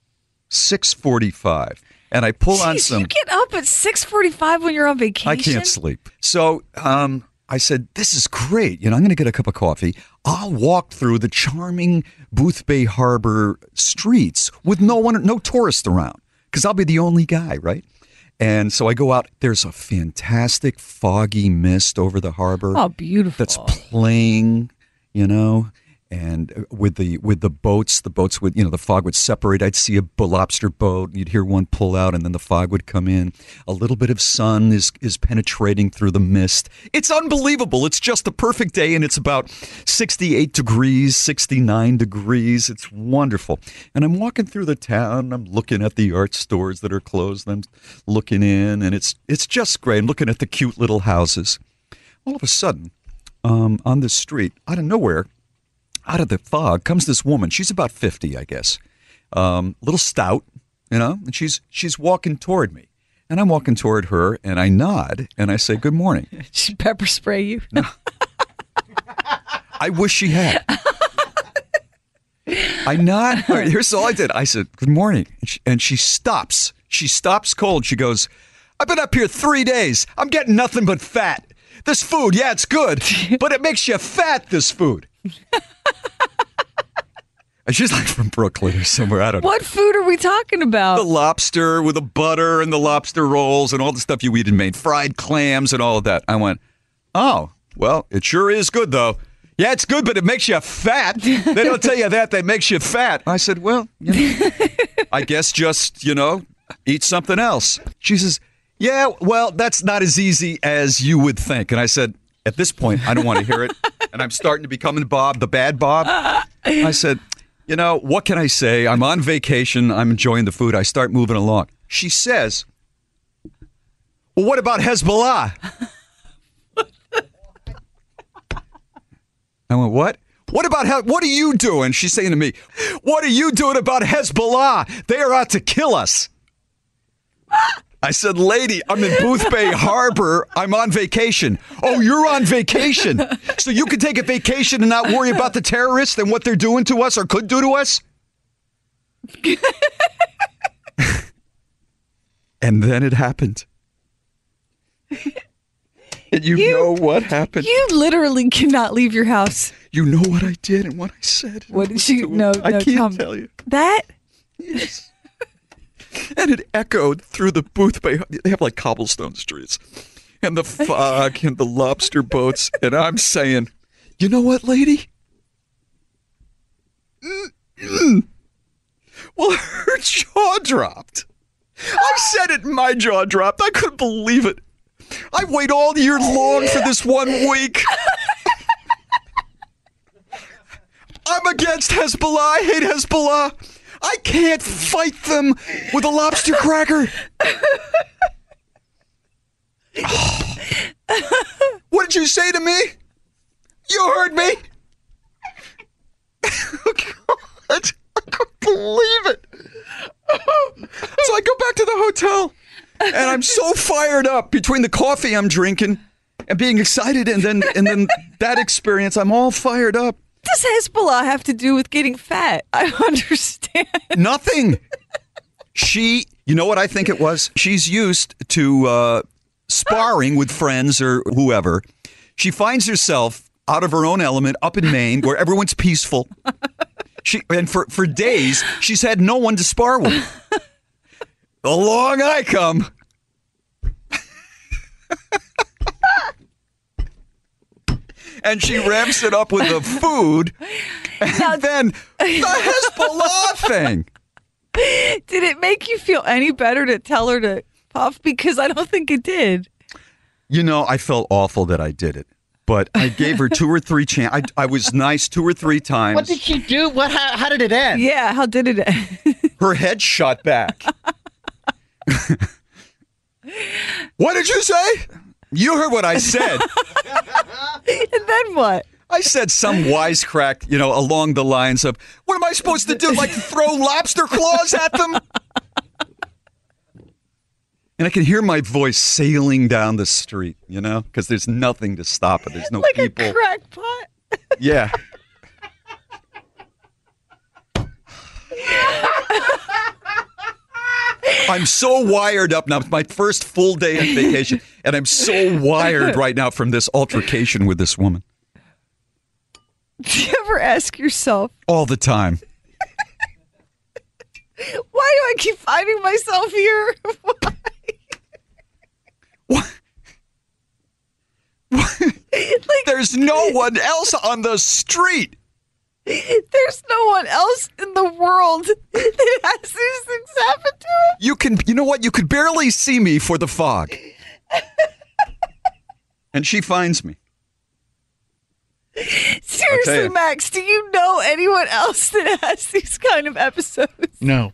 six forty-five, and I pull Jeez, on some. You get up at six forty-five when you're on vacation? I can't sleep. So um, I said, this is great. You know, I'm going to get a cup of coffee. I'll walk through the charming Boothbay Harbor streets with no one, no tourists around, because I'll be the only guy, right? And so I go out. There's a fantastic foggy mist over the harbor. Oh, beautiful. That's playing, you know, and with the with the boats, the boats would, you know, the fog would separate. I'd see a lobster boat. You'd hear one pull out, and then the fog would come in. A little bit of sun is is penetrating through the mist. It's unbelievable. It's just the perfect day, and it's about sixty-eight degrees, sixty-nine degrees. It's wonderful. And I'm walking through the town. I'm looking at the art stores that are closed. I'm looking in, and it's it's just great. I'm looking at the cute little houses. All of a sudden, um, on the street, out of nowhere, out of the fog comes this woman. She's about fifty, I guess. Um, a little stout, you know, and she's she's walking toward me. And I'm walking toward her, and I nod, and I say, good morning. She pepper spray you? No. I wish she had. I nod. All right, here's all I did. I said, good morning. And she, and she stops. She stops cold. She goes, I've been up here three days. I'm getting nothing but fat. This food, yeah, it's good, but it makes you fat, this food. And she's like from Brooklyn or somewhere. I don't know. What food are we talking about? The lobster with the butter and the lobster rolls and all the stuff you eat in Maine. Fried clams and all of that. I went, oh, well, it sure is good, though. Yeah, it's good, but it makes you fat. They don't tell you that. That makes you fat. I said, well, you know, I guess just, you know, eat something else. She says, yeah, well, that's not as easy as you would think. And I said, at this point, I don't want to hear it. And I'm starting to become Bob, the bad Bob. I said, you know, what can I say? I'm on vacation. I'm enjoying the food. I start moving along. She says, well, what about Hezbollah? I went, what? What about, He- what are you doing? She's saying to me, what are you doing about Hezbollah? They are out to kill us. I said, lady, I'm in Boothbay Harbor. I'm on vacation. Oh, you're on vacation. So you can take a vacation and not worry about the terrorists and what they're doing to us or could do to us? And then it happened. And you, you know what happened? You literally cannot leave your house. You know what I did and what I said. What did you? No, I no, can't tell, tell you. That? Yes. And it echoed through the Boothbay. They have like cobblestone streets. And the fog and the lobster boats. And I'm saying, you know what, lady? Mm-mm. Well, her jaw dropped. I said it, my jaw dropped. I couldn't believe it. I wait all year long for this one week. I'm against Hezbollah. I hate Hezbollah. I can't fight them with a lobster cracker. Oh. What did you say to me? You heard me. Oh, God. I couldn't believe it. So I go back to the hotel, and I'm so fired up between the coffee I'm drinking and being excited, and then and then that experience, I'm all fired up. What does Hezbollah have to do with getting fat? I don't understand. Nothing. She, you know what I think it was? She's used to uh, sparring with friends or whoever. She finds herself out of her own element up in Maine where everyone's peaceful. She and for, for days, she's had no one to spar with. Along I come. And she ramps it up with the food, and now, then the Hezbollah thing. Did it make you feel any better to tell her to puff? Because I don't think it did. You know, I felt awful that I did it, but I gave her two or three chances. I, I was nice two or three times. What did she do? What? How, how did it end? Yeah, how did it end? Her head shot back. What did you say? You heard what I said. And then what? I said some wisecrack, you know, along the lines of, what am I supposed to do? Like throw lobster claws at them? And I can hear my voice sailing down the street, you know, because there's nothing to stop it. There's no like people. Like a crackpot. Yeah. I'm so wired up now. It's my first full day on vacation, and I'm so wired right now from this altercation with this woman. Do you ever ask yourself? All the time. Why do I keep finding myself here? Why? What? What? Like, there's no one else on the street. There's no one else in the world that has these things happen to him. You can, you know what? You could barely see me for the fog. And she finds me. Seriously, Max, do you know anyone else that has these kind of episodes? No.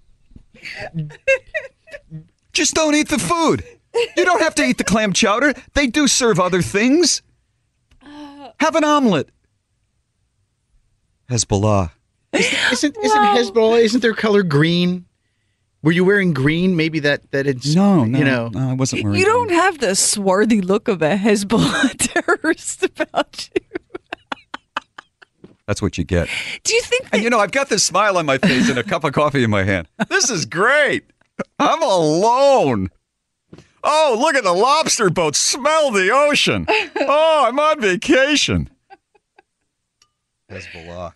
Just don't eat the food. You don't have to eat the clam chowder. They do serve other things. Have an omelet. Hezbollah. Isn't isn't, isn't Hezbollah? Isn't their color green? Were you wearing green? Maybe that that it's no, no, you know. No, I wasn't wearing. You green. don't have the swarthy look of a Hezbollah terrorist about you. That's what you get. Do you think? That- and you know, I've got this smile on my face and a cup of coffee in my hand. This is great. I'm alone. Oh, look at the lobster boat. Smell the ocean. Oh, I'm on vacation. Hezbollah.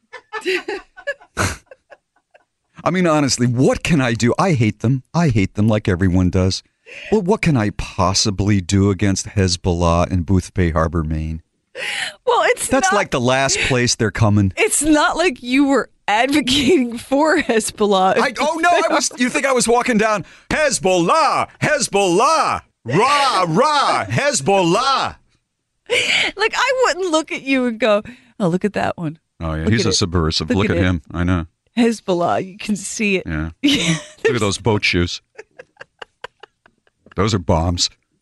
I mean, honestly, what can I do? I hate them. I hate them like everyone does. Well, what can I possibly do against Hezbollah in Boothbay Harbor, Maine? Well, it's That's not, like the last place they're coming. It's not like you were advocating for Hezbollah. I, oh, no, I was. You think I was walking down, Hezbollah, Hezbollah, rah, rah, Hezbollah. Like, I wouldn't look at you and go, oh, look at that one. Oh, yeah, Look he's at a it. subversive. Look Look, at at, it. him. I know. Hezbollah, you can see it. Yeah. Look at those boat shoes. Those are bombs.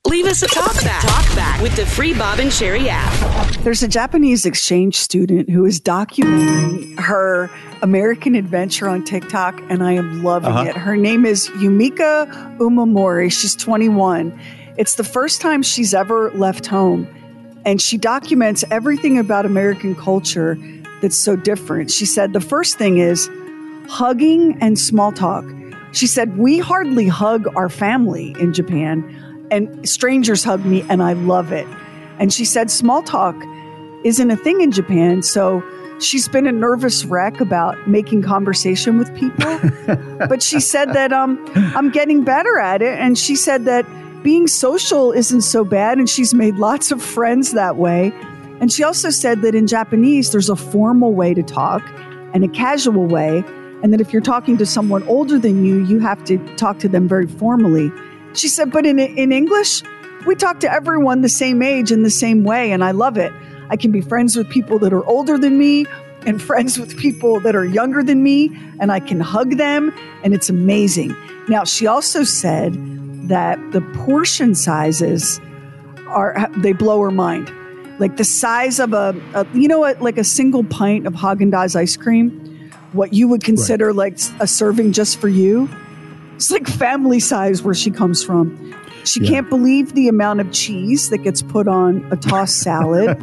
Leave us a talk back. Talk back with the free Bob and Sherry app. There's a Japanese exchange student who is documenting her American adventure on TikTok, and I am loving Uh-huh. it. Her name is Yumika Umamori. She's twenty-one. It's the first time she's ever left home, and she documents everything about American culture that's so different. She said the first thing is hugging and small talk. She said, we hardly hug our family in Japan, and strangers hug me, and I love it. And she said small talk isn't a thing in Japan, so she's been a nervous wreck about making conversation with people. But she said that um, I'm getting better at it, and she said that being social isn't so bad, and she's made lots of friends that way. And she also said that in Japanese, there's a formal way to talk and a casual way, and that if you're talking to someone older than you, you have to talk to them very formally. She said, but in in English, we talk to everyone the same age in the same way, and I love it. I can be friends with people that are older than me and friends with people that are younger than me, and I can hug them, and it's amazing. Now, she also said that the portion sizes are, they blow her mind. Like the size of a, a you know what, like a single pint of Haagen-Dazs ice cream, what you would consider right. like a serving just for you. It's like family size where she comes from. She yeah. can't believe the amount of cheese that gets put on a tossed salad.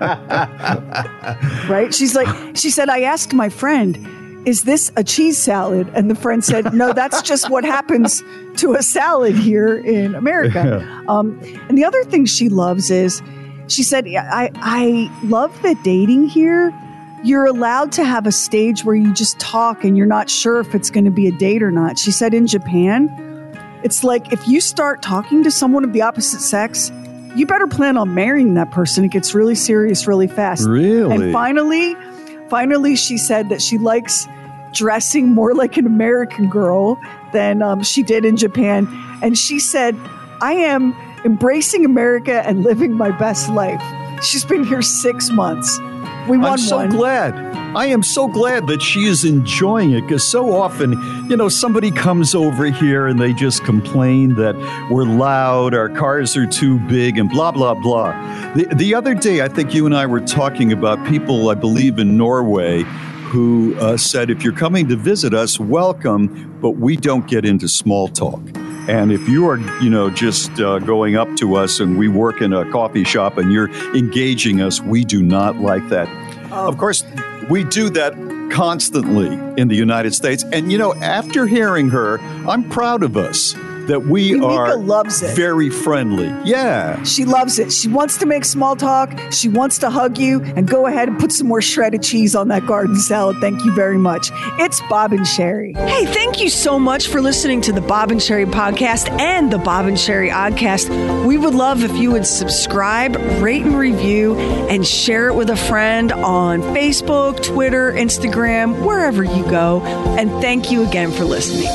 Right? She's like, she said, I asked my friend, is this a cheese salad? And the friend said, no, that's just what happens to a salad here in America. Yeah. Um, and the other thing she loves is, she said, I, I love that dating here, you're allowed to have a stage where you just talk and you're not sure if it's going to be a date or not. She said in Japan, it's like if you start talking to someone of the opposite sex, you better plan on marrying that person. It gets really serious really fast. Really? And finally, finally, she said that she likes dressing more like an American girl than um, she did in Japan. And she said, I am embracing America and living my best life. She's been here six months. We won I'm so one. glad. I am so glad that she is enjoying it, because so often, you know, somebody comes over here and they just complain that we're loud, our cars are too big, and blah, blah, blah. The, the other day, I think you and I were talking about people, I believe, in Norway who uh, said, if you're coming to visit us, welcome, but we don't get into small talk. And if you are, you know, just uh, going up to us and we work in a coffee shop and you're engaging us, we do not like that. Oh. Of course, we do that constantly in the United States. And, you know, after hearing her, I'm proud of us that we Yumika are loves it. very friendly. Yeah. She loves it. She wants to make small talk. She wants to hug you, and go ahead and put some more shredded cheese on that garden salad. Thank you very much. It's Bob and Sherry. Hey, thank you so much for listening to the Bob and Sherry podcast and the Bob and Sherry Oddcast. We would love if you would subscribe, rate and review, and share it with a friend on Facebook, Twitter, Instagram, wherever you go. And thank you again for listening.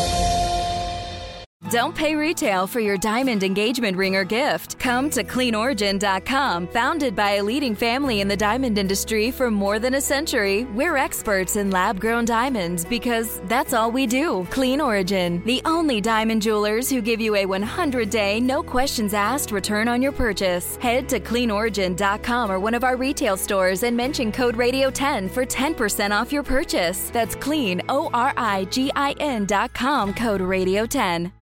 Don't pay retail for your diamond engagement ring or gift. Come to clean origin dot com. Founded by a leading family in the diamond industry for more than a century, we're experts in lab-grown diamonds because that's all we do. Clean Origin, the only diamond jewelers who give you a one hundred day, no questions asked return on your purchase. Head to clean origin dot com or one of our retail stores and mention code radio ten for ten percent off your purchase. That's clean, O R I G I N dot com, code radio ten.